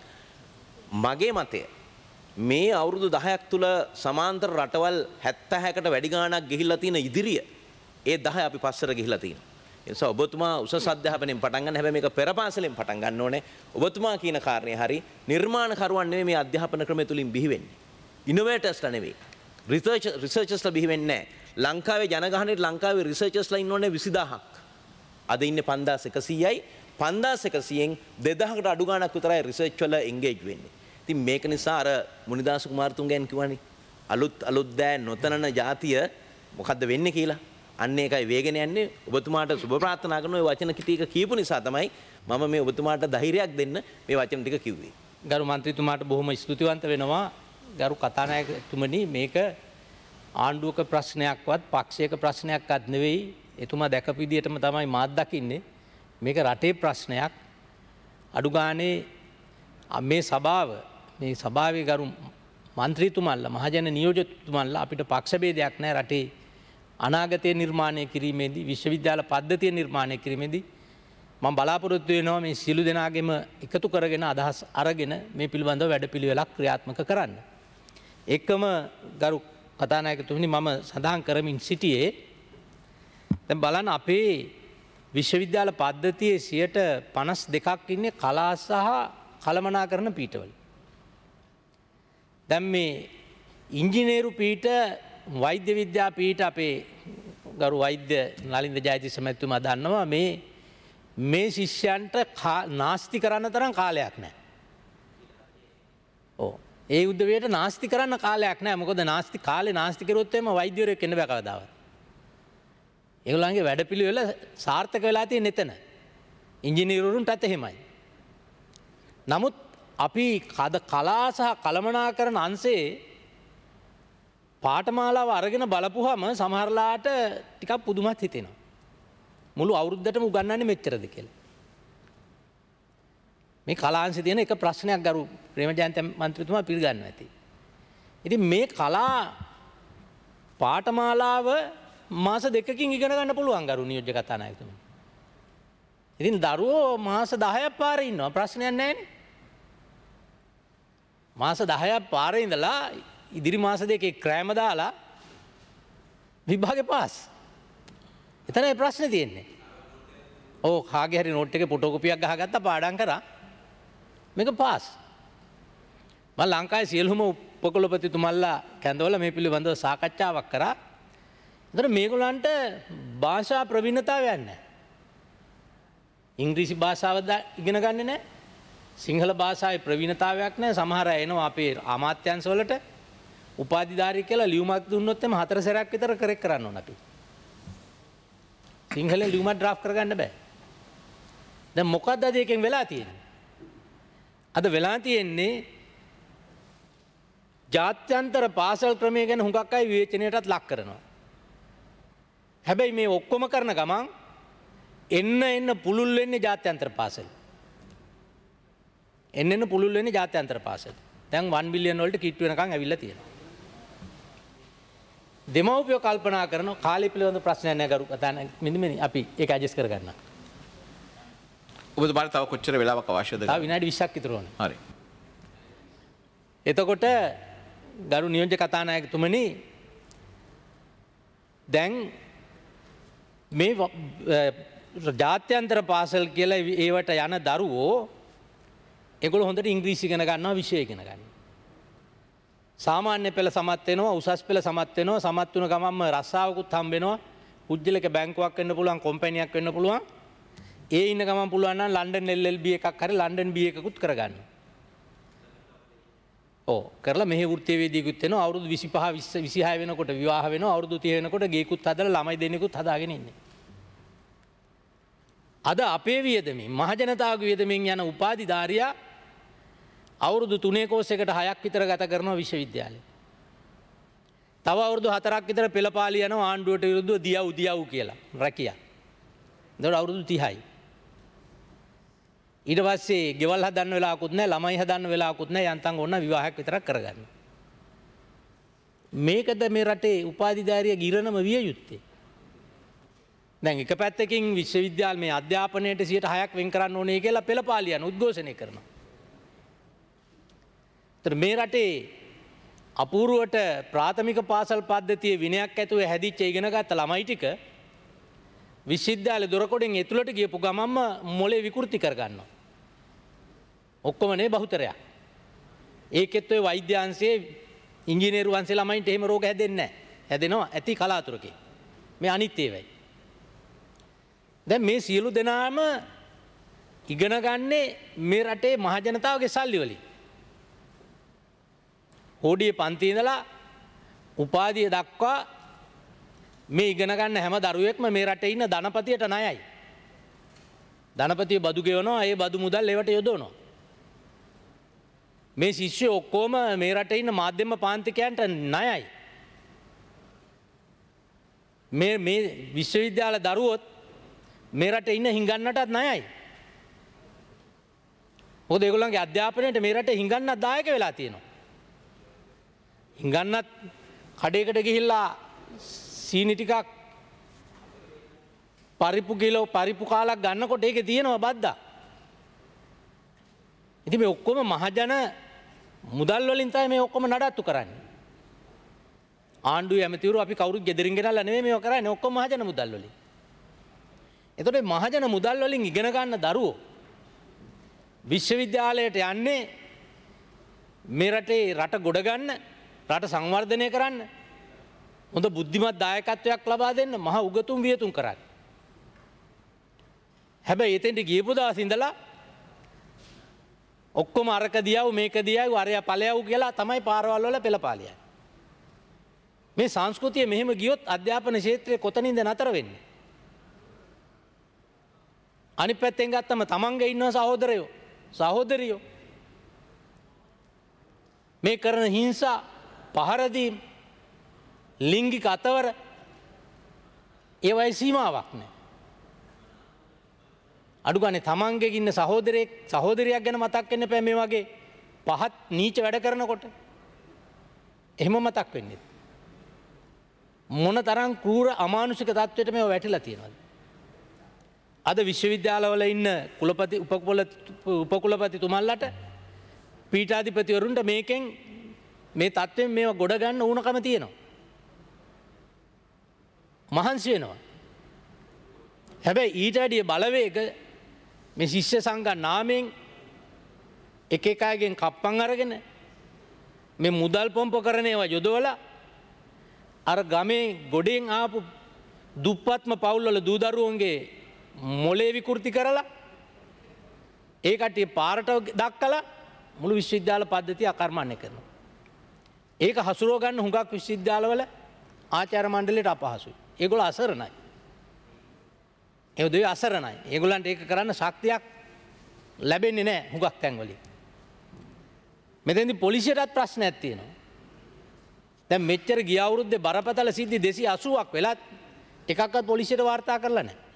මගේ මතය මේ අවුරුදු 10ක් තුල සමාන්තර රටවල් 76කට වැඩි ගාණක් ගිහිල්ලා තියෙන ඉදිරිය ඒ 10 අපි පස්සට ගිහිල්ලා තියෙනවා. ඒ නිසා ඔබතුමා උසස් අධ්‍යාපනයෙන් පටන් ගන්න. හැබැයි මේක පෙරපාසලෙන් පටන් ගන්න ඕනේ. ඔබතුමා කියන කාරණේ හරි. නිර්මාණකරුවන් නෙමෙයි මේ අධ්‍යාපන ක්‍රමය තුලින් බිහි වෙන්නේ. ඉනෝවේටර්ස්ලා නෙවෙයි. රිසර්චර්ස්ලා බිහි වෙන්නේ නැහැ. ලංකාවේ ජනගහනයේ ලංකාවේ රිසර්චර්ස්ලා ඉන්නෝනේ 20000ක්. අද ඉන්නේ 5100යි. 5100න් 2000කට අඩු ගාණක් විතරයි රිසර්ච් වල එන්ගේජ් වෙන්නේ. ඉතින් මේක නිසා අර මුනිදාස කුමාරතුංගයන් කිව්වනේ අලුත් දෑ නොතනන જાතිය මොකද්ද වෙන්නේ කියලා. අන්න ඒකයි වේගෙන යන්නේ. ඔබතුමාට සුබ ප්‍රාර්ථනා කරන ওই වචන ටික කියපු නිසා තමයි මම මේ ඔබතුමාට ධෛර්යයක් දෙන්න මේ වචන ටික කිව්වේ. ගරු මන්ත්‍රීතුමාට බොහොම ස්තුතිවන්ත වෙනවා. ගරු කතානායකතුමනි, මේක ආණ්ඩුවක ප්‍රශ්නයක්වත් පක්ෂයක ප්‍රශ්නයක්වත් නෙවෙයි. එතුමා දැකපු විදිහටම තමයි මාත් දකින්නේ. මේක රටේ ප්‍රශ්නයක්. අඩු ගානේ මේ සභාවේ ගරු මන්ත්‍රීතුමන්ලා මහජන නියෝජිතතුමන්ලා අපිට පක්ෂ ભેදයක් නැහැ. රටේ අනාගතය නිර්මාණය කිරීමේදී විශ්වවිද්‍යාල පද්ධතිය නිර්මාණය කිරීමේදී මම බලාපොරොත්තු වෙනවා මේ සියලු දෙනාගේම එකතු කරගෙන අදහස් අරගෙන මේ පිළිබඳව වැඩපිළිවෙලක් ක්‍රියාත්මක කරන්න. එකම ගරු කතානායකතුමනි, මම සඳහන් කරමින් සිටියේ දැන් බලන්න අපේ විශ්වවිද්‍යාල පද්ධතියේ 52% ඉන්නේ කලා සහ කළමනාකරන පීඨවල. දැන් මේ ඉංජිනේරු පීඨ, වෛද්‍ය විද්‍යා පීඨ අපේ ගරු වෛද්‍ය නලින්ද ජයතිස්ස මැතිතුමා දන්නවා මේ ශිෂ්‍යයන්ට නාස්ති කරන්න තරම් කාලයක් නැහැ. ඔව්. ඒ උද්දවයට නාස්ති කරන්න කාලයක් නැහැ. මොකද කාලේ නාස්ති කරුවොත් එimhe වෛද්‍යවරයෙක් වෙන්න බෑ කවදාවත්. ඒගොල්ලන්ගේ වැඩපිළිවෙල සාර්ථක වෙලා තියෙන එතන. ඉංජිනේරුන්ටත් එහෙමයි. නමුත් අපි කලා සහ කළමනාකරන අංශයේ පාඨමාලාව අරගෙන බලපුවම සමහරලාට ටිකක් පුදුමත් හිතෙනවා. මුළු අවුරුද්දටම උගන්වන්නේ මෙච්චරද කියලා. මේ කලාංශයේ තියෙන එක ප්‍රශ්නයක් ගරු ප්‍රේමජයන්ත මන්ත්‍රීතුමා පිළිගන්නවා ඇති. ඉතින් මේ කලා පාඨමාලාව මාස 2කින් ඉගෙන ගන්න පුළුවන් ගරු නියෝජ්‍ය කතානායකතුමනි. ඉතින් දරුවෝ මාස 10ක් පාරේ ඉන්නවා ප්‍රශ්නයක් නැහැ නේ. මාස 10ක් පාරේ ඉඳලා ඉදිරි මාස දෙකේ ක්‍රෑම දාලා විභාගේ පාස්. එතනයි ප්‍රශ්නේ තියෙන්නේ. ඔව් කාගේ හරි නෝට් එකේ ෆොටෝකොපියක් ගහගත්තා පාඩම් කරා. මේක පාස්. මම ලංකාවේ සියලුම උපකුලපතිතුමන්ලා කැඳවලා මේ පිළිබඳව සාකච්ඡාවක් කරා. එතන මේගොල්ලන්ට භාෂා ප්‍රවීණතාවයක් නැහැ. ඉංග්‍රීසි භාෂාව ඉගෙන ගන්නේ නැහැ. සිංහල භාෂාවේ ප්‍රවීණතාවයක් නැහැ. සමහර අය එනවා අපේ අමාත්‍යාංශවලට උපාධිධාරී කියලා ලියුමක් දුන්නොත් එම 4 සැරයක් විතර කරෙක් කරන්න ඕන අපි. සිංහලෙන් ලියුමක් ඩ්‍රාෆ්ට් කරගන්න බෑ. දැන් මොකද්ද අද එකෙන් වෙලා තියෙන්නේ? අද වෙලා තියෙන්නේ ජාත්‍යන්තර පාසල් ක්‍රමය ගැන හුඟක් අය විවේචනයටත් ලක් කරනවා. හැබැයි මේ ඔක්කොම කරන ගමන් එන්න පුළුල් වෙන්නේ ජාත්‍යන්තර පාසල්. එන්න පුළුල් වෙන්නේ ජාත්‍යන්තර පාසල්. දැන් 1 බිලියන් වලට කිට්ටු වෙනකන් ඇවිල්ලා තියෙනවා. දෙමව්පියෝ කල්පනා කරන කාලය පිළිබඳ ප්‍රශ්නයක් නැහැ ගරු කතාන මෙන්න අපි ඒක ඇඩ්ජස්ට් කරගන්න. ඔබතුමාට තව කොච්චර වෙලාවක් අවශ්‍යද? තව විනාඩි 20ක් විතර ඕනේ. හරි. එතකොට ගරු නියෝජ්‍ය කතානායකතුමනි දැන් මේ ජාත්‍යන්තර පාසල් කියලා ඒවට යන දරුවෝ ඒගොල්ලෝ හොඳට ඉංග්‍රීසි ඉගෙන ගන්නවා විෂය ඉගෙන ගන්නවා. සාමාන්‍ය පෙළ සමත් වෙනවා උසස් පෙළ සමත් වෙනවා සමත් වුණ ගමන්ම රස්සාවකුත් හම්බ වෙනවා. පුජ්‍යලක බැංකුවක් වෙන්න පුළුවන් කම්පැනියක් වෙන්න පුළුවන්. ඒ ඉන්න ගමන් පුළුවන් නම් ලන්ඩන් LLB එකක් හරි ලන්ඩන් B එකකුත් කරගන්න. ඔව් කරලා මෙහි වෘත්තීයවේදීකුත් වෙනවා අවුරුදු 25 26 වෙනකොට විවාහ වෙනවා අවුරුදු 30 වෙනකොට ගේකුත් හදලා ළමයි දෙන්නෙකුත් හදාගෙන ඉන්නේ. අද අපේ වියදමින් මහජනතාවගේ වියදමින් යන උපාධිධාරියා අවුරුදු 3 කෝස් එකට 6ක් විතර ගත කරනවා විශ්වවිද්‍යාලේ. තව අවුරුදු 4ක් විතර පෙළපාලි යනවා ආණ්ඩුවට විරුද්ධව දියව් කියලා රැකියා. එතකොට අවුරුදු 30යි. ඊට පස්සේ ගෙවල් හදන්න වෙලාවකුත් නැහැ ළමයි හදන්න වෙලාවකුත් නැහැ යන්තම් ඕන විවාහයක් විතරක් කරගන්න. මේකද මේ රටේ උපාධිධාරිය ගිරණම විය යුත්තේ. දැන් එක පැත්තකින් විශ්වවිද්‍යාල මේ අධ්‍යාපනයට 6ක් වෙන් කරන්න ඕනේ කියලා පෙළපාලියන උද්ඝෝෂණය කරනවා. ඒතර මේ රටේ අපූර්වට ප්‍රාථමික පාසල් පද්ධතියේ විනයක් ඇතුව හැදිච්ච ඉගෙනගත්ත ළමයි ටික විශ්වවිද්‍යාලේ දොරකොඩෙන් ඇතුළට ගියපු ගමන්ම මොලේ විකෘති කරගන්නවා. ඔක්කොම නේ බහුතරයක්. ඒකෙත් ඔය වෛද්‍යාංශයේ ඉංජිනේරු වංශේ ළමයින්ට එහෙම රෝග හැදෙන්නේ නැහැ. හැදෙනවා ඇති කලාතුරකින්. මේ අනිත් ඒවායි. දැන් මේ සියලු දෙනාම ඉගෙන ගන්නේ මේ රටේ මහජනතාවගේ සල්ලි වලින්. හෝඩියේ පන්ති ඉඳලා උපාධිය දක්වා මේ ඉගෙන ගන්න හැම දරුවෙක්ම මේ රටේ ඉන්න ධනපතියට ණයයි. ධනපතිය බදු ගෙවනවා ඒ බදු මුදල් ඒවට යොදවනවා. මේ ශිෂ්‍යයෝ ඔක්කොම මේ රටේ ඉන්න මාධ්‍යම පාන්තිකයන්ට ණයයි. මේ විශ්වවිද්‍යාල දරුවොත් මේ රටේ ඉන්න හිඟන්නටත් ණයයි. මොකද ඒගොල්ලන්ගේ අධ්‍යාපනයට මේ රටේ හිඟන්නත් දායක වෙලා තියෙනවා. හිඟන්නත් කඩේකට ගිහිල්ලා සීනි ටිකක් පරිප්පු කාලක් ගන්නකොට ඒකේ තියෙනවා බද්දා. ඉතින් මේ ඔක්කොම මහජන මුදල් වලින් තමයි මේ ඔක්කොම නඩත්තු කරන්නේ. ආණ්ඩුවේ ඇමතිවරු අපි කවුරුත් ගෙදරින් ගෙනල්ලා නෙමෙයි මේව කරන්නේ ඔක්කොම මහජන මුදල් වලින්. එතකොට මහජන මුදල් වලින් ඉගෙන ගන්න දරුවෝ විශ්වවිද්‍යාලයට යන්නේ මේ රටේ රට ගොඩ ගන්න රට සංවර්ධනය කරන්න හොඳ බුද්ධිමත් දායකත්වයක් ලබා දෙන්න මහ උගතුන් වියතුන් කරන්න. හැබැයි එතෙන්ට ගියපු දවස් ඉඳලා ඔක්කොම අරක දියව් මේක දියව් අරයා ඵලයව් කියලා තමයි පාරවල් වල පෙළපාලියයි. මේ සංස්කෘතිය මෙහෙම ගියොත් අධ්‍යාපන ක්ෂේත්‍රයේ කොතනින්ද නතර වෙන්නේ? අනිත් පැත්තෙන් ගත්තම තමන්ගේ ඉන්න සහෝදරයෝ සහෝදරියෝ මේ කරන හිංසා පහරදීම් ලිංගික අතවර ඒවයි සීමාවක් නෑ. අඩු ගානේ තමන්ගේ ඉන්න සහෝදරයක් ගැන මතක් වෙන්න එපා මේ වගේ පහත් නීච වැඩ කරනකොට. එහෙම මතක් වෙන්නේ. මොන තරම් කෲර අමානුෂික තත්ත්වයට මේව වැටිලා තියෙනවද? අද විශ්වවිද්‍යාලවල ඉන්න කුලපති උපකුලපතිතුමන්ලට පීඨාධිපතිවරුන්ට මේකෙන් මේ තත්ත්වයෙන් මේව ගොඩ ගන්න ඕනකම තියෙනවා. මහන්සි වෙනවා. හැබැයි ඊට වැඩිය බලවේග මේ ශිෂ්‍ය සංඝ නාමයෙන් එක එක අයගෙන් කප්පම් අරගෙන මේ මුදල් පොම්ප කරන ඒවා යොදවලා අර ගමේ ගොඩෙන් ආපු දුප්පත්ම පවුල්වල දූ දරුවන්ගේ මොලේ විකෘති කරලා ඒ කට්ටිය පාරට දක්කලා මුළු විශ්වවිද්‍යාල පද්ධතිය අකර්මණ්‍ය කරනවා. ඒක හසුරුව ගන්න හුඟක් විශ්වවිද්‍යාලවල ආචාර්ය මණ්ඩලයට අපහසුයි. ඒගොල්ලෝ අසරණයි. ඒ දෙය අසරණයි. ඒගොල්ලන්ට ඒක කරන්න ශක්තියක් ලැබෙන්නේ නැහැ හුඟක් තැන්වලින්. මෙතෙන්දී පොලිසියටත් ප්‍රශ්නයක් තියෙනවා. දැන් මෙච්චර ගිය අවුරුද්දේ බරපතල සිද්ධි 280ක් වෙලත් එකක්වත් පොලිසියට වාර්තා කරලා නැහැ.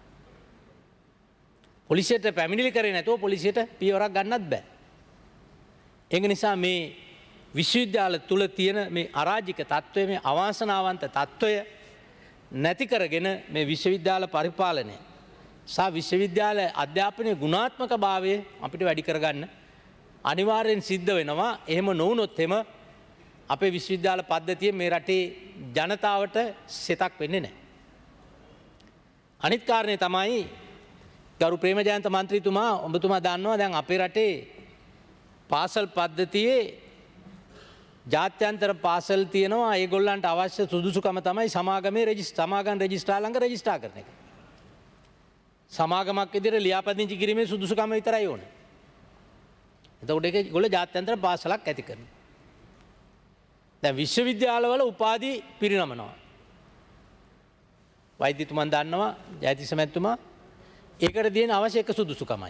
පොලිසියට පැමිණිලි කරේ නැතුව පොලිසියට පියවරක් ගන්නත් බෑ. ඒක නිසා මේ විශ්වවිද්‍යාල තුල තියෙන මේ අරාජික තත්ත්වය, මේ අවාසනාවන්ත තත්ත්වය නැති කරගෙන මේ විශ්වවිද්‍යාල පරිපාලනය සහ විශ්වවිද්‍යාල අධ්‍යාපනයේ ගුණාත්මක භාවය අපිට වැඩි කරගන්න අනිවාර්යෙන් සිද්ධ වෙනවා. එහෙම නොවුනොත් එම අපේ විශ්වවිද්‍යාල පද්ධතිය මේ රටේ ජනතාවට සෙතක් වෙන්නේ නැහැ. අනිත් කාරණේ තමයි ගරු ප්‍රේමජයන්ත මන්ත්‍රීතුමා ඔබතුමා දන්නවා දැන් අපේ රටේ පාසල් පද්ධතියේ ජාත්‍යන්තර පාසල් තියෙනවා. ඒගොල්ලන්ට අවශ්‍ය සුදුසුකම තමයි සමාගම් රෙජිස්ට්‍රාර් ළඟ රෙජිස්ටර් කරන එක. සමාගමක් විදිහට ලියාපදිංචි කිරීමේ සුදුසුකම විතරයි ඕනේ. එතකොට ඒගොල්ලෝ ජාත්‍යන්තර පාසලක් ඇති කරනවා. දැන් විශ්වවිද්‍යාලවල උපාධි පිරිනමනවා. වෛද්‍යතුමන් දන්නවා ජයතිස්ස මැතිතුමා ඒකට දෙන අවශ්‍ය එක සුදුසුකමයි.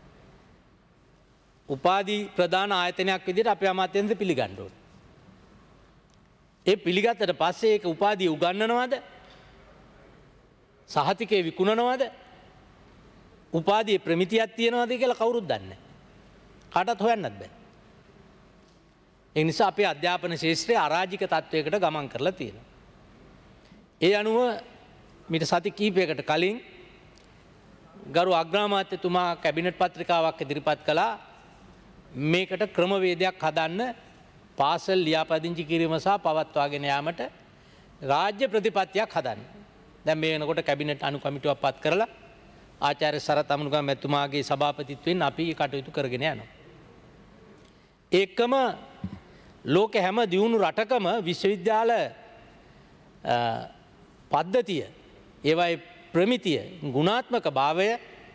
උපාධි ප්‍රධාන ආයතනයක් විදිහට අපේ අමාත්‍යාංශය පිළිගන්න ඕනේ. ඒ පිළිගත්තට පස්සේ ඒක උපාධිය උගන්වනවද? සහතිකේ විකුණනවද? උපාධියේ ප්‍රමිතියක් තියනවද කියලා කවුරුත් දන්නේ නැහැ. කාටවත් හොයන්නත් බෑ. ඒ නිසා අපේ අධ්‍යාපන ශාස්ත්‍රයේ අරාජික තත්වයකට ගමන් කරලා තියෙනවා. ඒ අනුව මිට සති කිහිපයකට කලින් ගරු අග්‍රාමාත්‍යතුමා කැබිනට් පත්‍රිකාවක් ඉදිරිපත් කළා මේකට ක්‍රමවේදයක් හදන්න පාසල් ලියාපදිංචි කිරීම සහ පවත්වාගෙන යාමට රාජ්‍ය ප්‍රතිපත්තියක් හදන්න. දැන් මේ වෙනකොට කැබිනට් අනු කමිටුවක් පත් කරලා ආචාර්ය සරත් අමනුගම මැතිතුමාගේ සභාපතිත්වයෙන් අපි කටයුතු කරගෙන යනවා. ඒකම ලෝක හැම දියුණු රටකම විශ්වවිද්‍යාල පද්ධතිය ඒවයි ප්‍රමිතිය ගුණාත්මක භාවය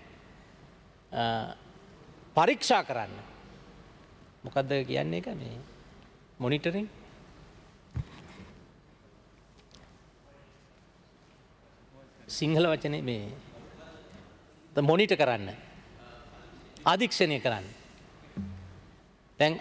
පරීක්ෂා කරන්න. මොකක්ද කියන්නේ එක මේ මොනිටරින් සිංහල වචනේ මේ මොනිටර් කරන්න අධීක්ෂණය කරන්න. දැන්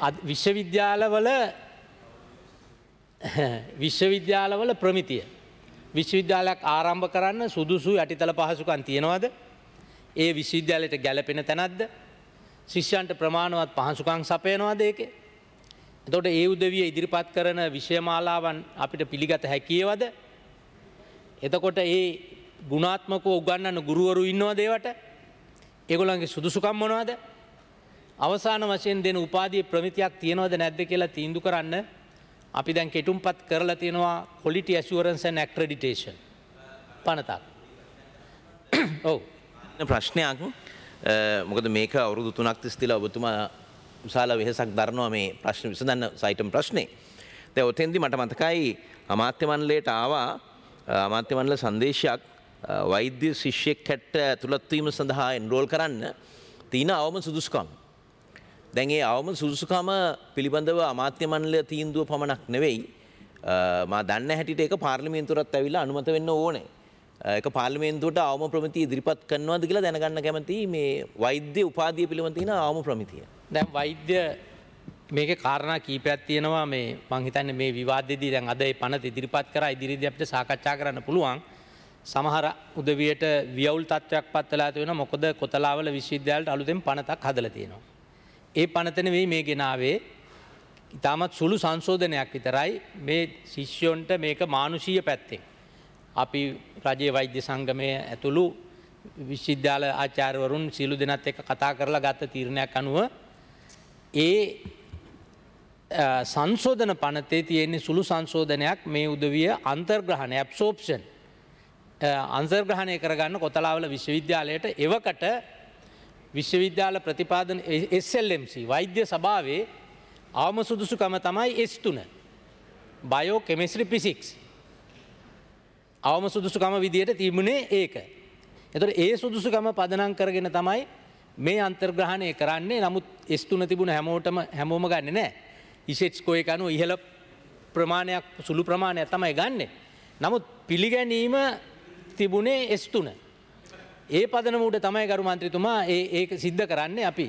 විශ්වවිද්‍යාලවල ප්‍රමිතිය විශ්වවිද්‍යාලයක් ආරම්භ කරන්න සුදුසු යටිතල පහසුකම් තියනවද? ඒ විශ්වවිද්‍යාලයට ගැලපෙන තැනක්ද? ශිෂ්‍යයන්ට ප්‍රමාණවත් පහසුකම් සපයනවද ඒකේ? එතකොට ඒ උදවිය ඉදිරිපත් කරන විෂයමාලාවන් අපිට පිළිගත හැකියවද? එතකොට ඒ ගුණාත්මකව උගන්වන ගුරුවරු ඉන්නවද ඒවට? ඒගොල්ලන්ගේ සුදුසුකම් මොනවද? අවසාන වශයෙන් දෙන උපාධියේ ප්‍රමිතියක් තියනවද නැද්ද කියලා තීන්දුව කරන්න අපි දැන් කෙටුම්පත් කරලා තියෙනවා quality assurance and accreditation පනතක්. ඔව්. ප්‍රශ්නයක් මොකද මේක අවුරුදු 3ක් තිස්තිලා ඔබතුමා විශාල වෙහෙසක් දරනවා මේ ප්‍රශ්න විසඳන්න සයිටම් ප්‍රශ්නේ. දැන් ඔතෙන්දි මට මතකයි අමාත්‍ය මණ්ඩලයට ආවා අමාත්‍ය මණ්ඩල සංදේශයක් වෛද්‍ය ශිෂ්‍යෙක් හැට ඇතුළත් වීම සඳහා එන්රෝල් කරන්න තියෙන අවම සුදුසුකම්. දැන් ඒ අවම සුදුසුකම පිළිබඳව අමාත්‍ය මණ්ඩලය තීන්දුව පමණක් නෙවෙයි මා දන්න හැටියට ඒක පාර්ලිමේන්තුවටත් ඇවිල්ලා අනුමත වෙන්න ඕනේ. ඒක පාර්ලිමේන්තුවට අවම ප්‍රමිතිය ඉදිරිපත් කරනවද කියලා දැනගන්න කැමතියි මේ වෛද්‍ය උපාධිය පිළිබඳ තියෙන අවම ප්‍රමිතිය. දැන් වෛද්‍ය මේකේ කාරණා කීපයක් තියෙනවා මේ මං හිතන්නේ මේ විවාදෙදී දැන් අද ඒ පනත ඉදිරිපත් කරා ඉදිරියේදී අපිට සාකච්ඡා කරන්න පුළුවන්. සමහර උදවියට වියවුල් තත්ත්වයක් පත් වෙලා තියෙනවා මොකද කොතලාවල විශ්වවිද්‍යාලයට අලුතෙන් පනතක් හදලා තියෙනවා. ඒ පනත නෙවෙයි මේ ගෙනාවේ ඉතාමත් සුළු සංශෝධනයක් විතරයි මේ ශිෂ්‍යයන්ට මේක මානුෂීය පැත්තෙන්. අපි රජයේ වෛද්‍ය සංගමයේ ඇතුළු විශ්වවිද්‍යාල ආචාර්යවරුන් සියලු දෙනාත් එක්ක කතා කරලා ගත්ත තීරණයක් අනුව ඒ සංශෝධන පනතේ තියෙන සුළු සංශෝධනයක් මේ උදවිය අන්තර්ග්‍රහණය ඇබ්සෝප්ෂන් අන්තර්ග්‍රහණය කරගන්න කොතලාවල විශ්වවිද්‍යාලයට එවකට විශ්වවිද්‍යාල ප්‍රතිපාදන SLMC වෛද්‍ය සභාවේ අවම සුදුසුකම තමයි S3 බයෝ කෙමිස්ට්‍රි ෆිසික්ස් අවම සුදුසුකම විදියට තිබුණේ ඒක. එතකොට ඒ සුදුසුකම පදනම් කරගෙන තමයි මේ අන්තර්ග්‍රහණය කරන්නේ. නමුත් S3 තිබුණ හැමෝම ගන්නෙ නෑ. ඉසෙට් ස්කෝර් එක අනුව ඉහළ ප්‍රමාණයක් සුළු ප්‍රමාණයක් තමයි ගන්නෙ. නමුත් පිළිගැනීම තිබුණේ S3. ඒ පදනම උඩ තමයි ගරු මන්ත්‍රීතුමා ඒක සිද්ධ කරන්නේ අපි.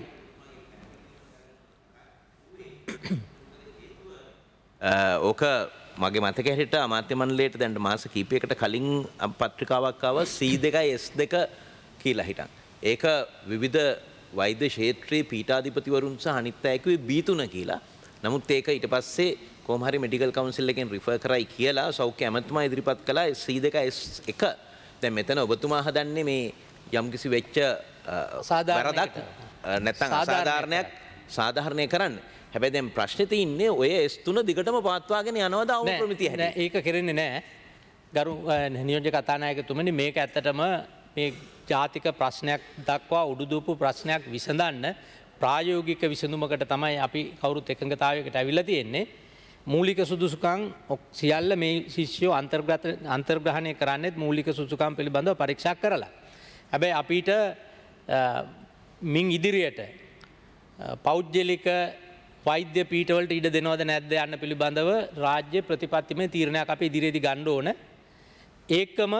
ඕක මගේ මතක හැටියට අමාත්‍ය මණ්ඩලයට දැන් මාස කීපයකට කලින් පත්‍රිකාවක් ආවා C2 S2 කියලා හිටන්. ඒක විවිධ වෛද්‍ය ක්ෂේත්‍රයේ පීඨාධිපතිවරුන් සහ අනිත් අය කිව්වේ B3 කියලා. නමුත් ඒක ඊට පස්සේ කොහොම හරි මෙඩිකල් කවුන්සිල් එකෙන් රිෆර් කරයි කියලා සෞඛ්‍ය ඇමතුමා ඉදිරිපත් කළා C2 S1. දැන් මෙතන ඔබතුමා හදන්නේ මේ යම්කිසි වෙච්ච වරදක් නැත්නම් අසාධාරණයක් සාධාරණය කරන්න. හැබැයි දැන් ප්‍රශ්නේ තියෙන්නේ ඔය S3 දිගටම පවත්වාගෙන යනවද අවම ප්‍රමිතිය හැටියට? ඒක කෙරෙන්නේ නැහැ. ගරු නියෝජ්‍ය කතානායකතුමනි මේක ඇත්තටම මේ ජාතික ප්‍රශ්නයක් දක්වා උඩුදුවපු ප්‍රශ්නයක් විසඳන්න ප්‍රායෝගික විසඳුමකට තමයි අපි කවුරුත් එකඟතාවයකට ඇවිල්ලා තියෙන්නේ. මූලික සුදුසුකම් සියල්ල මේ ශිෂ්‍යෝ අන්තර්ග්‍රහණය කරන්නේත් මූලික සුදුසුකම් පිළිබඳව පරීක්ෂා කරලා. හැබැයි අපිට මින් ඉදිරියට පෞද්ගලික වෛද්‍ය පීඨවලට ඉඩ දෙනවද නැද්ද යන්න පිළිබඳව රාජ්‍ය ප්‍රතිපත්තිමය තීරණයක් අපි ඉදිරියේදී ගන්න ඕන. ඒකම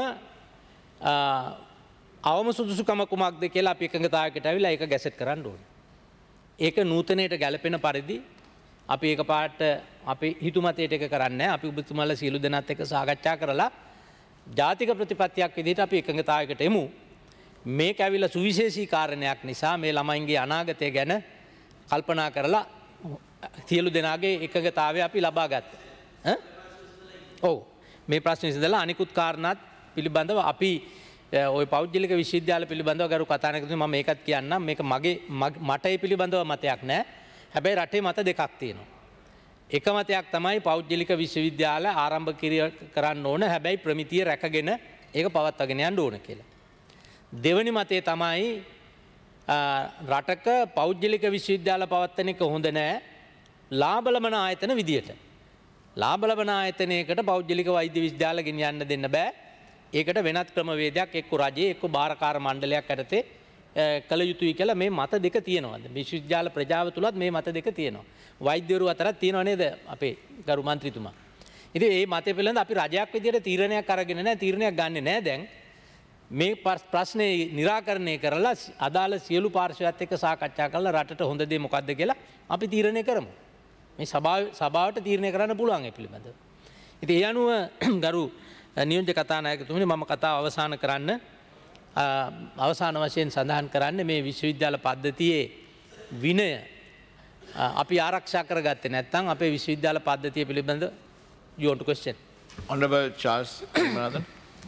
අවම සුදුසුකම කුමක්ද කියලා අපි එකඟතාවයකට ඇවිල්ලා ඒක ගැසට් කරන්න ඕන. ඒක නූතනයට ගැලපෙන පරිදි අපි ඒක පාට අපි හිතුමතයට එක කරන්නේ අපි ඔබතුමාලා සියලු දෙනාත් එක්ක සාකච්ඡා කරලා ජාතික ප්‍රතිපත්තියක් විදිහට අපි එකඟතාවයකට එමු. මේක ඇවිල්ලා සුවිශේෂී කාරණයක් නිසා මේ ළමයින්ගේ අනාගතය ගැන කල්පනා කරලා සියලු දෙනාගේ එකඟතාවය අපි ලබා ගත්තා. ඔව් මේ ප්‍රශ්නේ විසඳලා අනිකුත් කාරණාත් පිළිබඳව අපි ඔය පෞද්ගලික විශ්වවිද්‍යාල පිළිබඳව ගරු කතානායකතුමනි මම මේකත් කියන්නම්. මේක මට ඒ පිළිබඳව මතයක් නැහැ. හැබැයි රටේ මත දෙකක් තියෙනවා. එක මතයක් තමයි පෞද්ගලික විශ්වවිද්‍යාල ආරම්භ කරන්න ඕන හැබැයි ප්‍රමිතිය රැකගෙන ඒක පවත්වාගෙන යන්න ඕන කියලා. දෙවැනි මතය තමයි රටක පෞද්ගලික විශ්වවිද්‍යාල පවත්වන එක හොඳ නෑ ලාභ ලබන ආයතන විදියට. ලාභ ලබන ආයතනයකට පෞද්ගලික වෛද්‍ය විශ්වවිද්‍යාල ගෙනියන්න දෙන්න බෑ. ඒකට වෙනත් ක්‍රමවේදයක් එක්ක රජයේ එක්ක භාරකාර මණ්ඩලයක් යටතේ කළ යුතුයි කියලා මේ මත දෙක තියෙනවා. විශ්වවිද්‍යාල ප්‍රජාව තුලත් මේ මත දෙක තියෙනවා. වෛද්‍යවරු අතරත් තියෙනව නේද අපේ ගරු මන්ත්‍රීතුමා. ඉතින් මේ මතය පිළිබඳ අපි රජයක් විදියට තීරණයක් අරගෙන නැහැ තීරණයක් ගන්නෙ නැහැ දැන්. මේ ප්‍රශ්නේ निराකරණය කරලා අදාළ සියලු පාර්ශ්වයත් එක්ක සාකච්ඡා කරලා රටට හොඳ දේ මොකක්ද කියලා අපි තීරණය කරමු. මේ සභාවට තීරණය කරන්න පුළුවන් ඒ පිළිබඳව. ඉතින් ඒ අනුව ගරු නියෝජ්‍ය කතානායකතුමනි මම කතාව අවසන් කරන්න අවසාන වශයෙන් සඳහන් කරන්නේ මේ විශ්වවිද්‍යාල පද්ධතියේ විනය අපි ආරක්ෂා කරගත්තේ නැත්නම් අපේ විශ්වවිද්‍යාල පද්ධතිය පිළිබඳ you want to question? Honorable Charles Ramanathan.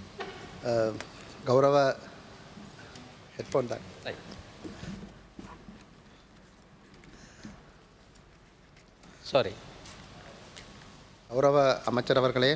ගෞරව හෙඩ්ෆෝන් දාන්න. Sorry. கௌரவ அமைச்சர் அவர்களே,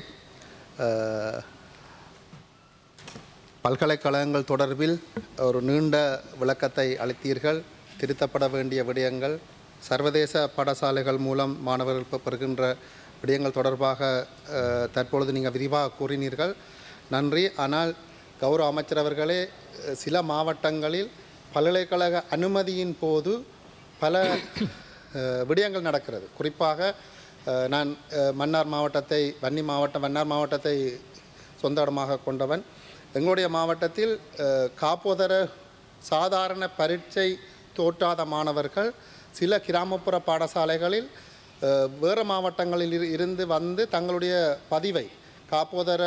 பல்கலைக்கழகங்கள் தொடர்பில் ஒரு நீண்ட விளக்கத்தை அளித்தீர்கள். திருத்தப்பட வேண்டிய விடயங்கள், சர்வதேச பாடசாலைகள் மூலம் மாணவர்கள் பெறுகின்ற விடயங்கள் தொடர்பாக தற்பொழுது நீங்கள் விரிவாக கூறினீர்கள். நன்றி. ஆனால் கௌரவ அமைச்சர் அவர்களே, சில மாவட்டங்களில் பல்கலைக்கழக அனுமதியின் போது பல விடயங்கள் நடக்கிறது. குறிப்பாக நான் மன்னார் மாவட்டத்தை சொந்த இடமாக கொண்டவன். எங்களுடைய மாவட்டத்தில் காப்போதர சாதாரண பரீட்சை தோற்றாத மாணவர்கள் சில கிராமப்புற பாடசாலைகளில் வேறு மாவட்டங்களில் இருந்து வந்து தங்களுடைய பதிவை காப்போதர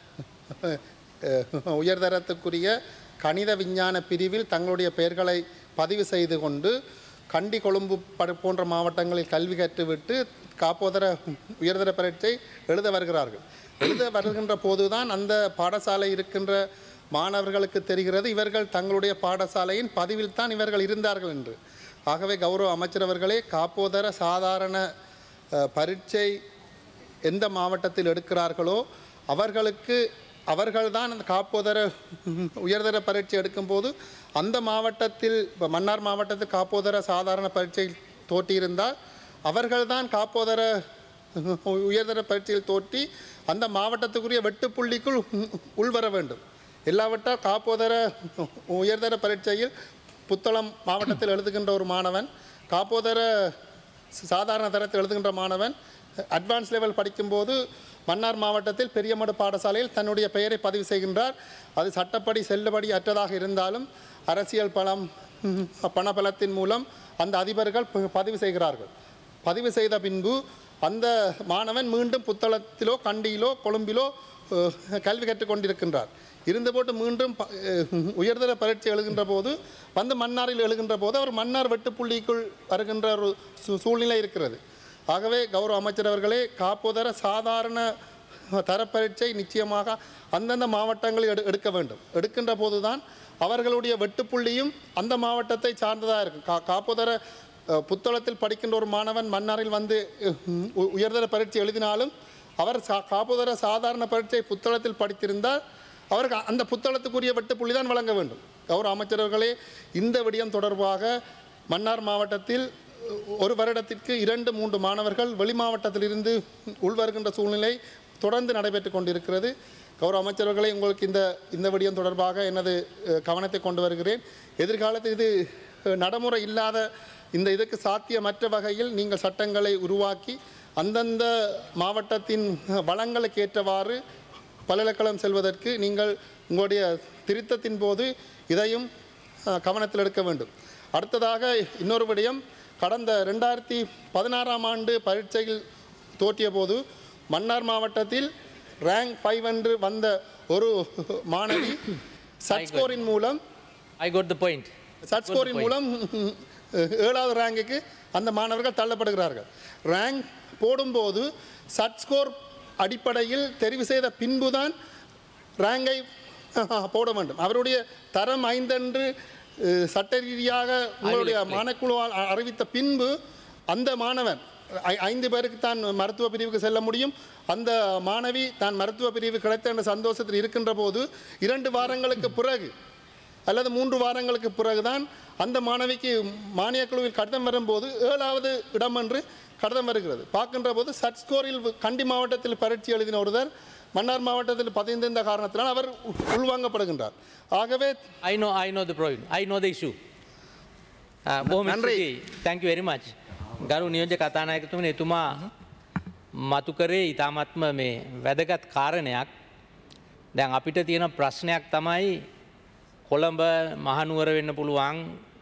உயர்தரத்துக்குரிய கணித விஞ்ஞான பிரிவில் தங்களுடைய பெயர்களை பதிவு செய்து கொண்டு கண்டி கொழும்பு போன்ற மாவட்டங்களில் கல்வி கற்றுவிட்டு காப்போதர உயர்தர பரீட்சை எழுத வருகிறார்கள். எழுத வருகின்ற போதுதான் அந்த பாடசாலை இருக்கின்ற மாணவர்களுக்கு தெரிகிறது இவர்கள் தங்களுடைய பாடசாலையின் பதிவில் தான் இவர்கள் இருந்தார்கள் என்று. ஆகவே கௌரவ அமைச்சர் அவர்களே, காப்போதர சாதாரண பரீட்சை எந்த மாவட்டத்தில் எடுக்கிறார்களோ அவர்கள்தான் அந்த காப்போதர உயர்தர பரீட்சை எடுக்கும்போது அந்த மாவட்டத்தில் மன்னார் மாவட்டத்தில் காப்போதர சாதாரண பரீட்சை தோற்றியிருந்தால் அவர்கள்தான் காப்போதர உயர்தர பரீட்சையில் தோற்றி அந்த மாவட்டத்துக்குரிய வெட்டுப்புள்ளிக்குள் உள்வர வேண்டும். இல்லாவிட்டால் காப்போதர உயர்தர பரீட்சையில் புத்தளம் மாவட்டத்தில் எழுதுகின்ற ஒரு மாணவன் காப்போதர சாதாரண தரத்தில் எழுதுகின்ற மாணவன் அட்வான்ஸ் லெவல் படிக்கும்போது மன்னார் மாவட்டத்தில் பெரியமடு பாடசாலையில் தன்னுடைய பெயரை பதிவு செய்கின்றார். அது சட்டப்படி செல்லுபடி அற்றதாக இருந்தாலும் அரசியல் பணபலத்தின் மூலம் அந்த அதிபர்கள் பதிவு செய்கிறார்கள். பதிவு செய்த பின்பு அந்த மாணவன் மீண்டும் புத்தளத்திலோ கண்டியிலோ கொழும்பிலோ கல்வி கற்றுக்கொண்டிருக்கின்றார். இருந்தபோது மீண்டும் உயர்தர பரீட்சை எழுகின்ற போது வந்து மன்னாரில் எழுகின்ற போது அவர் மன்னார் வெட்டுப்புள்ளிக்குள் வருகின்ற ஒரு சூழ்நிலை இருக்கிறது. ஆகவே கௌரவ அமைச்சர் அவர்களே, காப்போதர சாதாரண தரப்பரீட்சை நிச்சயமாக அந்தந்த மாவட்டங்களில் எடுக்க வேண்டும். எடுக்கின்ற போதுதான் அவர்களுடைய வெட்டுப்புள்ளியும் அந்த மாவட்டத்தை சார்ந்ததாக இருக்கும். காப்போதர புத்தளத்தில் படிக்கின்ற ஒரு மாணவன் மன்னாரில் வந்து உயர்தர பரீட்சை எழுதினாலும் அவர் காப்போதர சாதாரண பரீட்சை புத்தளத்தில் படித்திருந்தால் அவருக்கு அந்த புத்தளத்துக்குரிய வெட்டுப்புள்ளி தான் வழங்க வேண்டும். கௌரவ அமைச்சர்களே, இந்த விடயம் தொடர்பாக மன்னார் மாவட்டத்தில் ஒரு வருடத்திற்கு 2-3 மாணவர்கள் வெளி மாவட்டத்திலிருந்து உள்வருகின்ற சூழ்நிலை தொடர்ந்து நடைபெற்று கொண்டிருக்கிறது. கௌரவ அமைச்சர்களே, உங்களுக்கு இந்த விடயம் தொடர்பாக எனது கவனத்தை கொண்டு வருகிறேன். எதிர்காலத்தில் இது நடைமுறை இல்லாத இதுக்கு சாத்தியமற்ற வகையில் நீங்கள் சட்டங்களை உருவாக்கி அந்தந்த மாவட்டத்தின் வளங்களுக்கு ஏற்றவாறு பல்கலைக்கழகம் செல்வதற்கு நீங்கள் உங்களுடைய திருத்தத்தின் போது இதையும் கவனத்தில் எடுக்க வேண்டும். அடுத்ததாக இன்னொரு விடயம், கடந்த 2016ஆம் ஆண்டு பரீட்சையில் தோற்றிய போது மன்னார் மாவட்டத்தில் ரேங்க் 5 என்று வந்த ஒரு மாணவி சட்ஸ்கோரின் மூலம் சட்ஸ்கோரின் மூலம் 7வது ரேங்குக்கு அந்த மாணவர்கள் தள்ளப்படுகிறார்கள். ரேங்க் போடும்போது சட்ஸ்கோர் அடிப்படையில் தெரிவு செய்த பின்புதான் ரேங்கை போட வேண்டும். அவருடைய தரம் 5 என்று சட்ட ரீதியாக உங்களுடைய மாணக்குழுவால் அறிவித்த பின்பு அந்த மாணவன் 5 பேருக்கு தான் மருத்துவ பிரிவுக்கு செல்ல முடியும். அந்த மாணவி தான் மருத்துவ பிரிவு கிடைத்த என்ற சந்தோஷத்தில் இருக்கின்ற போது 2 வாரங்களுக்கு பிறகு அல்லது 3 வாரங்களுக்கு பிறகுதான் அந்த மாணவிக்கு மானியக் குழுவில் கடிதம் வரும்போது 7வது இடம் என்று கடிதம் வருகிறது. பார்க்கின்ற போது சட்ஸ்கோரில் கண்டி மாவட்டத்தில் பரீட்சை எழுதின ஒருவர் மன்னார் மாவட்டத்தில் பதிந்திருந்த காரணத்தினால் அவர் உள்வாங்கப்படுகின்றார். ஆகவே I know the problem. I know the issue. Thank you very much. ගරු නියෝජ්‍ය කතානායකතුමනි, එතුමා මතු කරේ ඉතාමත්ම මේ වැදගත් කාරණයක්. දැන් අපිට තියෙන ප්‍රශ්නයක් තමයි කොළඹ මහනුවර වෙන්න පුළුවන්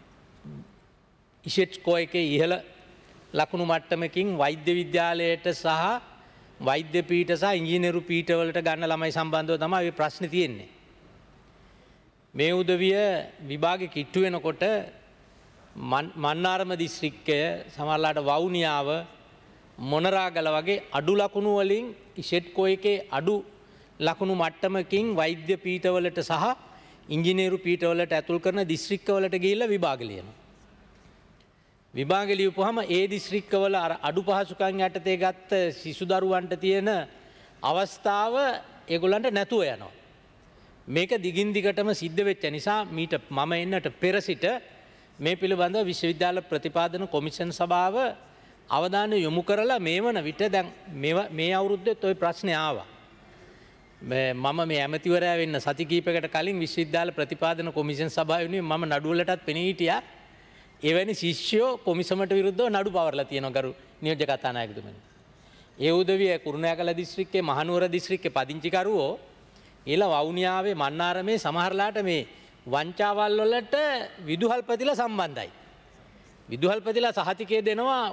ඉෂෙට් ස්කෝර් එකේ ඉහළ ලකුණු මට්ටමකින් වෛද්‍ය විද්‍යාලයට සහ වෛද්‍ය පීඨ සහ ඉංජිනේරු පීඨවලට ගන්න ළමයි සම්බන්ධව තමයි මේ ප්‍රශ්නේ තියෙන්නේ. මේ උදවිය විභාගෙ කිට්ටු වෙනකොට මන්නාරම දිස්ත්‍රික්කය, සමහරලාට වවුනියාව, මොනරාගල වගේ අඩු ලකුණු වලින් ඉෂෙට්කෝ එකේ අඩු ලකුණු මට්ටමකින් වෛද්‍ය පීඨවලට සහ ඉංජිනේරු පීඨවලට ඇතුල් කරන දිස්ත්‍රික්කවලට ගිහිල්ලා විභාග ලියනවා. විභාග ලියපුවාම ඒ දිස්ත්‍රික්කවල අර අඩු පහසුකම් යටතේ ගත්ත සිසු දරුවන්ට තියෙන අවස්ථාව ඒගොල්ලන්ට නැතුව යනවා. මේක දිගින් දිගටම සිද්ධ වෙච්ච නිසා මීට මම එන්නට පෙර සිට මේ පිළිබඳව විශ්වවිද්‍යාල ප්‍රතිපාදන කොමිෂන් සභාව අවධානය යොමු කරලා මේ වන විට දැන් මේ අවුරුද්දෙත් ওই ප්‍රශ්නේ ආවා. මම මේ ඇමතිවරයා වෙන්න සති කිහිපයකට කලින් විශ්වවිද්‍යාල ප්‍රතිපාදන කොමිෂන් සභාවේ මම නඩුවලටත් පෙනී හිටියා. එවැනි ශිෂ්‍යයෝ කොමිසමට විරුද්ධව නඩු පවරලා තියෙනවා ගරු නියෝජ්‍ය කතානායකතුමනි. ඒ උදවිය කුරුණෑගල දිස්ත්‍රික්කයේ මහනුවර දිස්ත්‍රික්කයේ පදිංචිකරුවෝ ඊළඟ වවුනියාවේ මන්නාරමේ සමහරලාට මේ වංචාවල් වලට විදුහල්පතිලා සම්බන්ධයි. විදුහල්පතිලා සහතිකය දෙනවා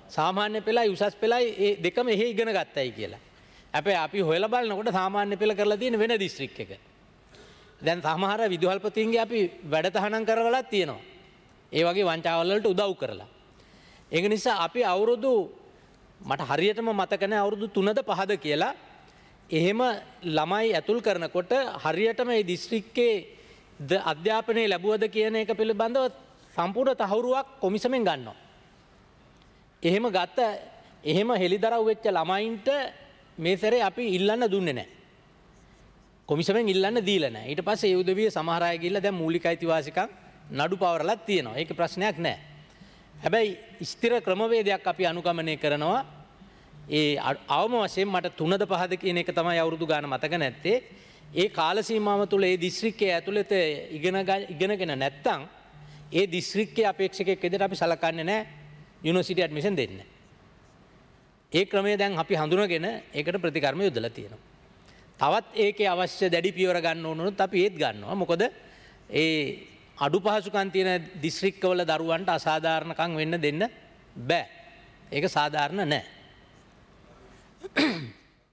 සාමාන්‍ය පෙළයි උසස් පෙළයි ඒ දෙකම එහෙ ඉගෙන ගත්තයි කියලා. හැබැයි අපි හොයලා බලනකොට සාමාන්‍ය පෙළ කරලා තියෙන වෙන දිස්ත්‍රික් එක. දැන් සමහර විදුහල්පතීන්ගේ අපි වැඩතහනම් කරවලත් තියෙනවා. ඒ වගේ වංචාවල් වලට උදව් කරලා. ඒක නිසා අපි අවුරුදු මට හරියටම මතක නැහැ අවුරුදු 3ද 5ද කියලා එහෙම ළමයි ඇතුල් කරනකොට හරියටම මේ දිස්ත්‍රික්කේ අධ්‍යාපනය ලැබුවද කියන එක පිළිබඳව සම්පූර්ණ තහවුරුවක් කොමිසමෙන් ගන්නවා. එහෙම ගත්ත එහෙම හෙළිදරව් වෙච්ච ළමයින්ට මේ සැරේ අපි ඉල්ලන්න දුන්නේ නැහැ. කොමිසමෙන් ඉල්ලන්න දීලා නැහැ. ඊට පස්සේ ඒ උදවිය සමහර අය ගිහිල්ලා දැන් මූලික අයිතිවාසිකම් නඩු පවරලත් තියෙනවා. ඒක ප්‍රශ්නයක් නැහැ. හැබැයි ස්ථිර ක්‍රමවේදයක් අපි අනුගමනය කරනවා. ඒ අවම වශයෙන් මට 3ද 5ද කියන එක තමයි අවුරුදු ගාන මතක නැත්තේ. ඒ කාල සීමාව තුළ ඒ දිස්ත්‍රික්කයේ ඇතුළත ඉගෙනගෙන නැත්තම් ඒ දිස්ත්‍රික්කයේ අපේක්ෂකයෙක් විදිහට අපි සලකන්නේ නැහැ යුනිවර්සිටි ඇඩ්මිෂන් දෙන්න. ඒ ක්‍රමය දැන් අපි හඳුනගෙන ඒකට ප්‍රතිකර්ම යොදලා තියෙනවා. තවත් ඒකේ අවශ්‍ය දැඩි පියවර ගන්න ඕනොත් අපි ඒත් ගන්නවා. මොකද ඒ අඩුපහසුකම් තියෙන දිස්ත්‍රික්කවල දරුවන්ට අසාධාරණකම් වෙන්න දෙන්න බෑ. ඒක සාධාරණ නැහැ.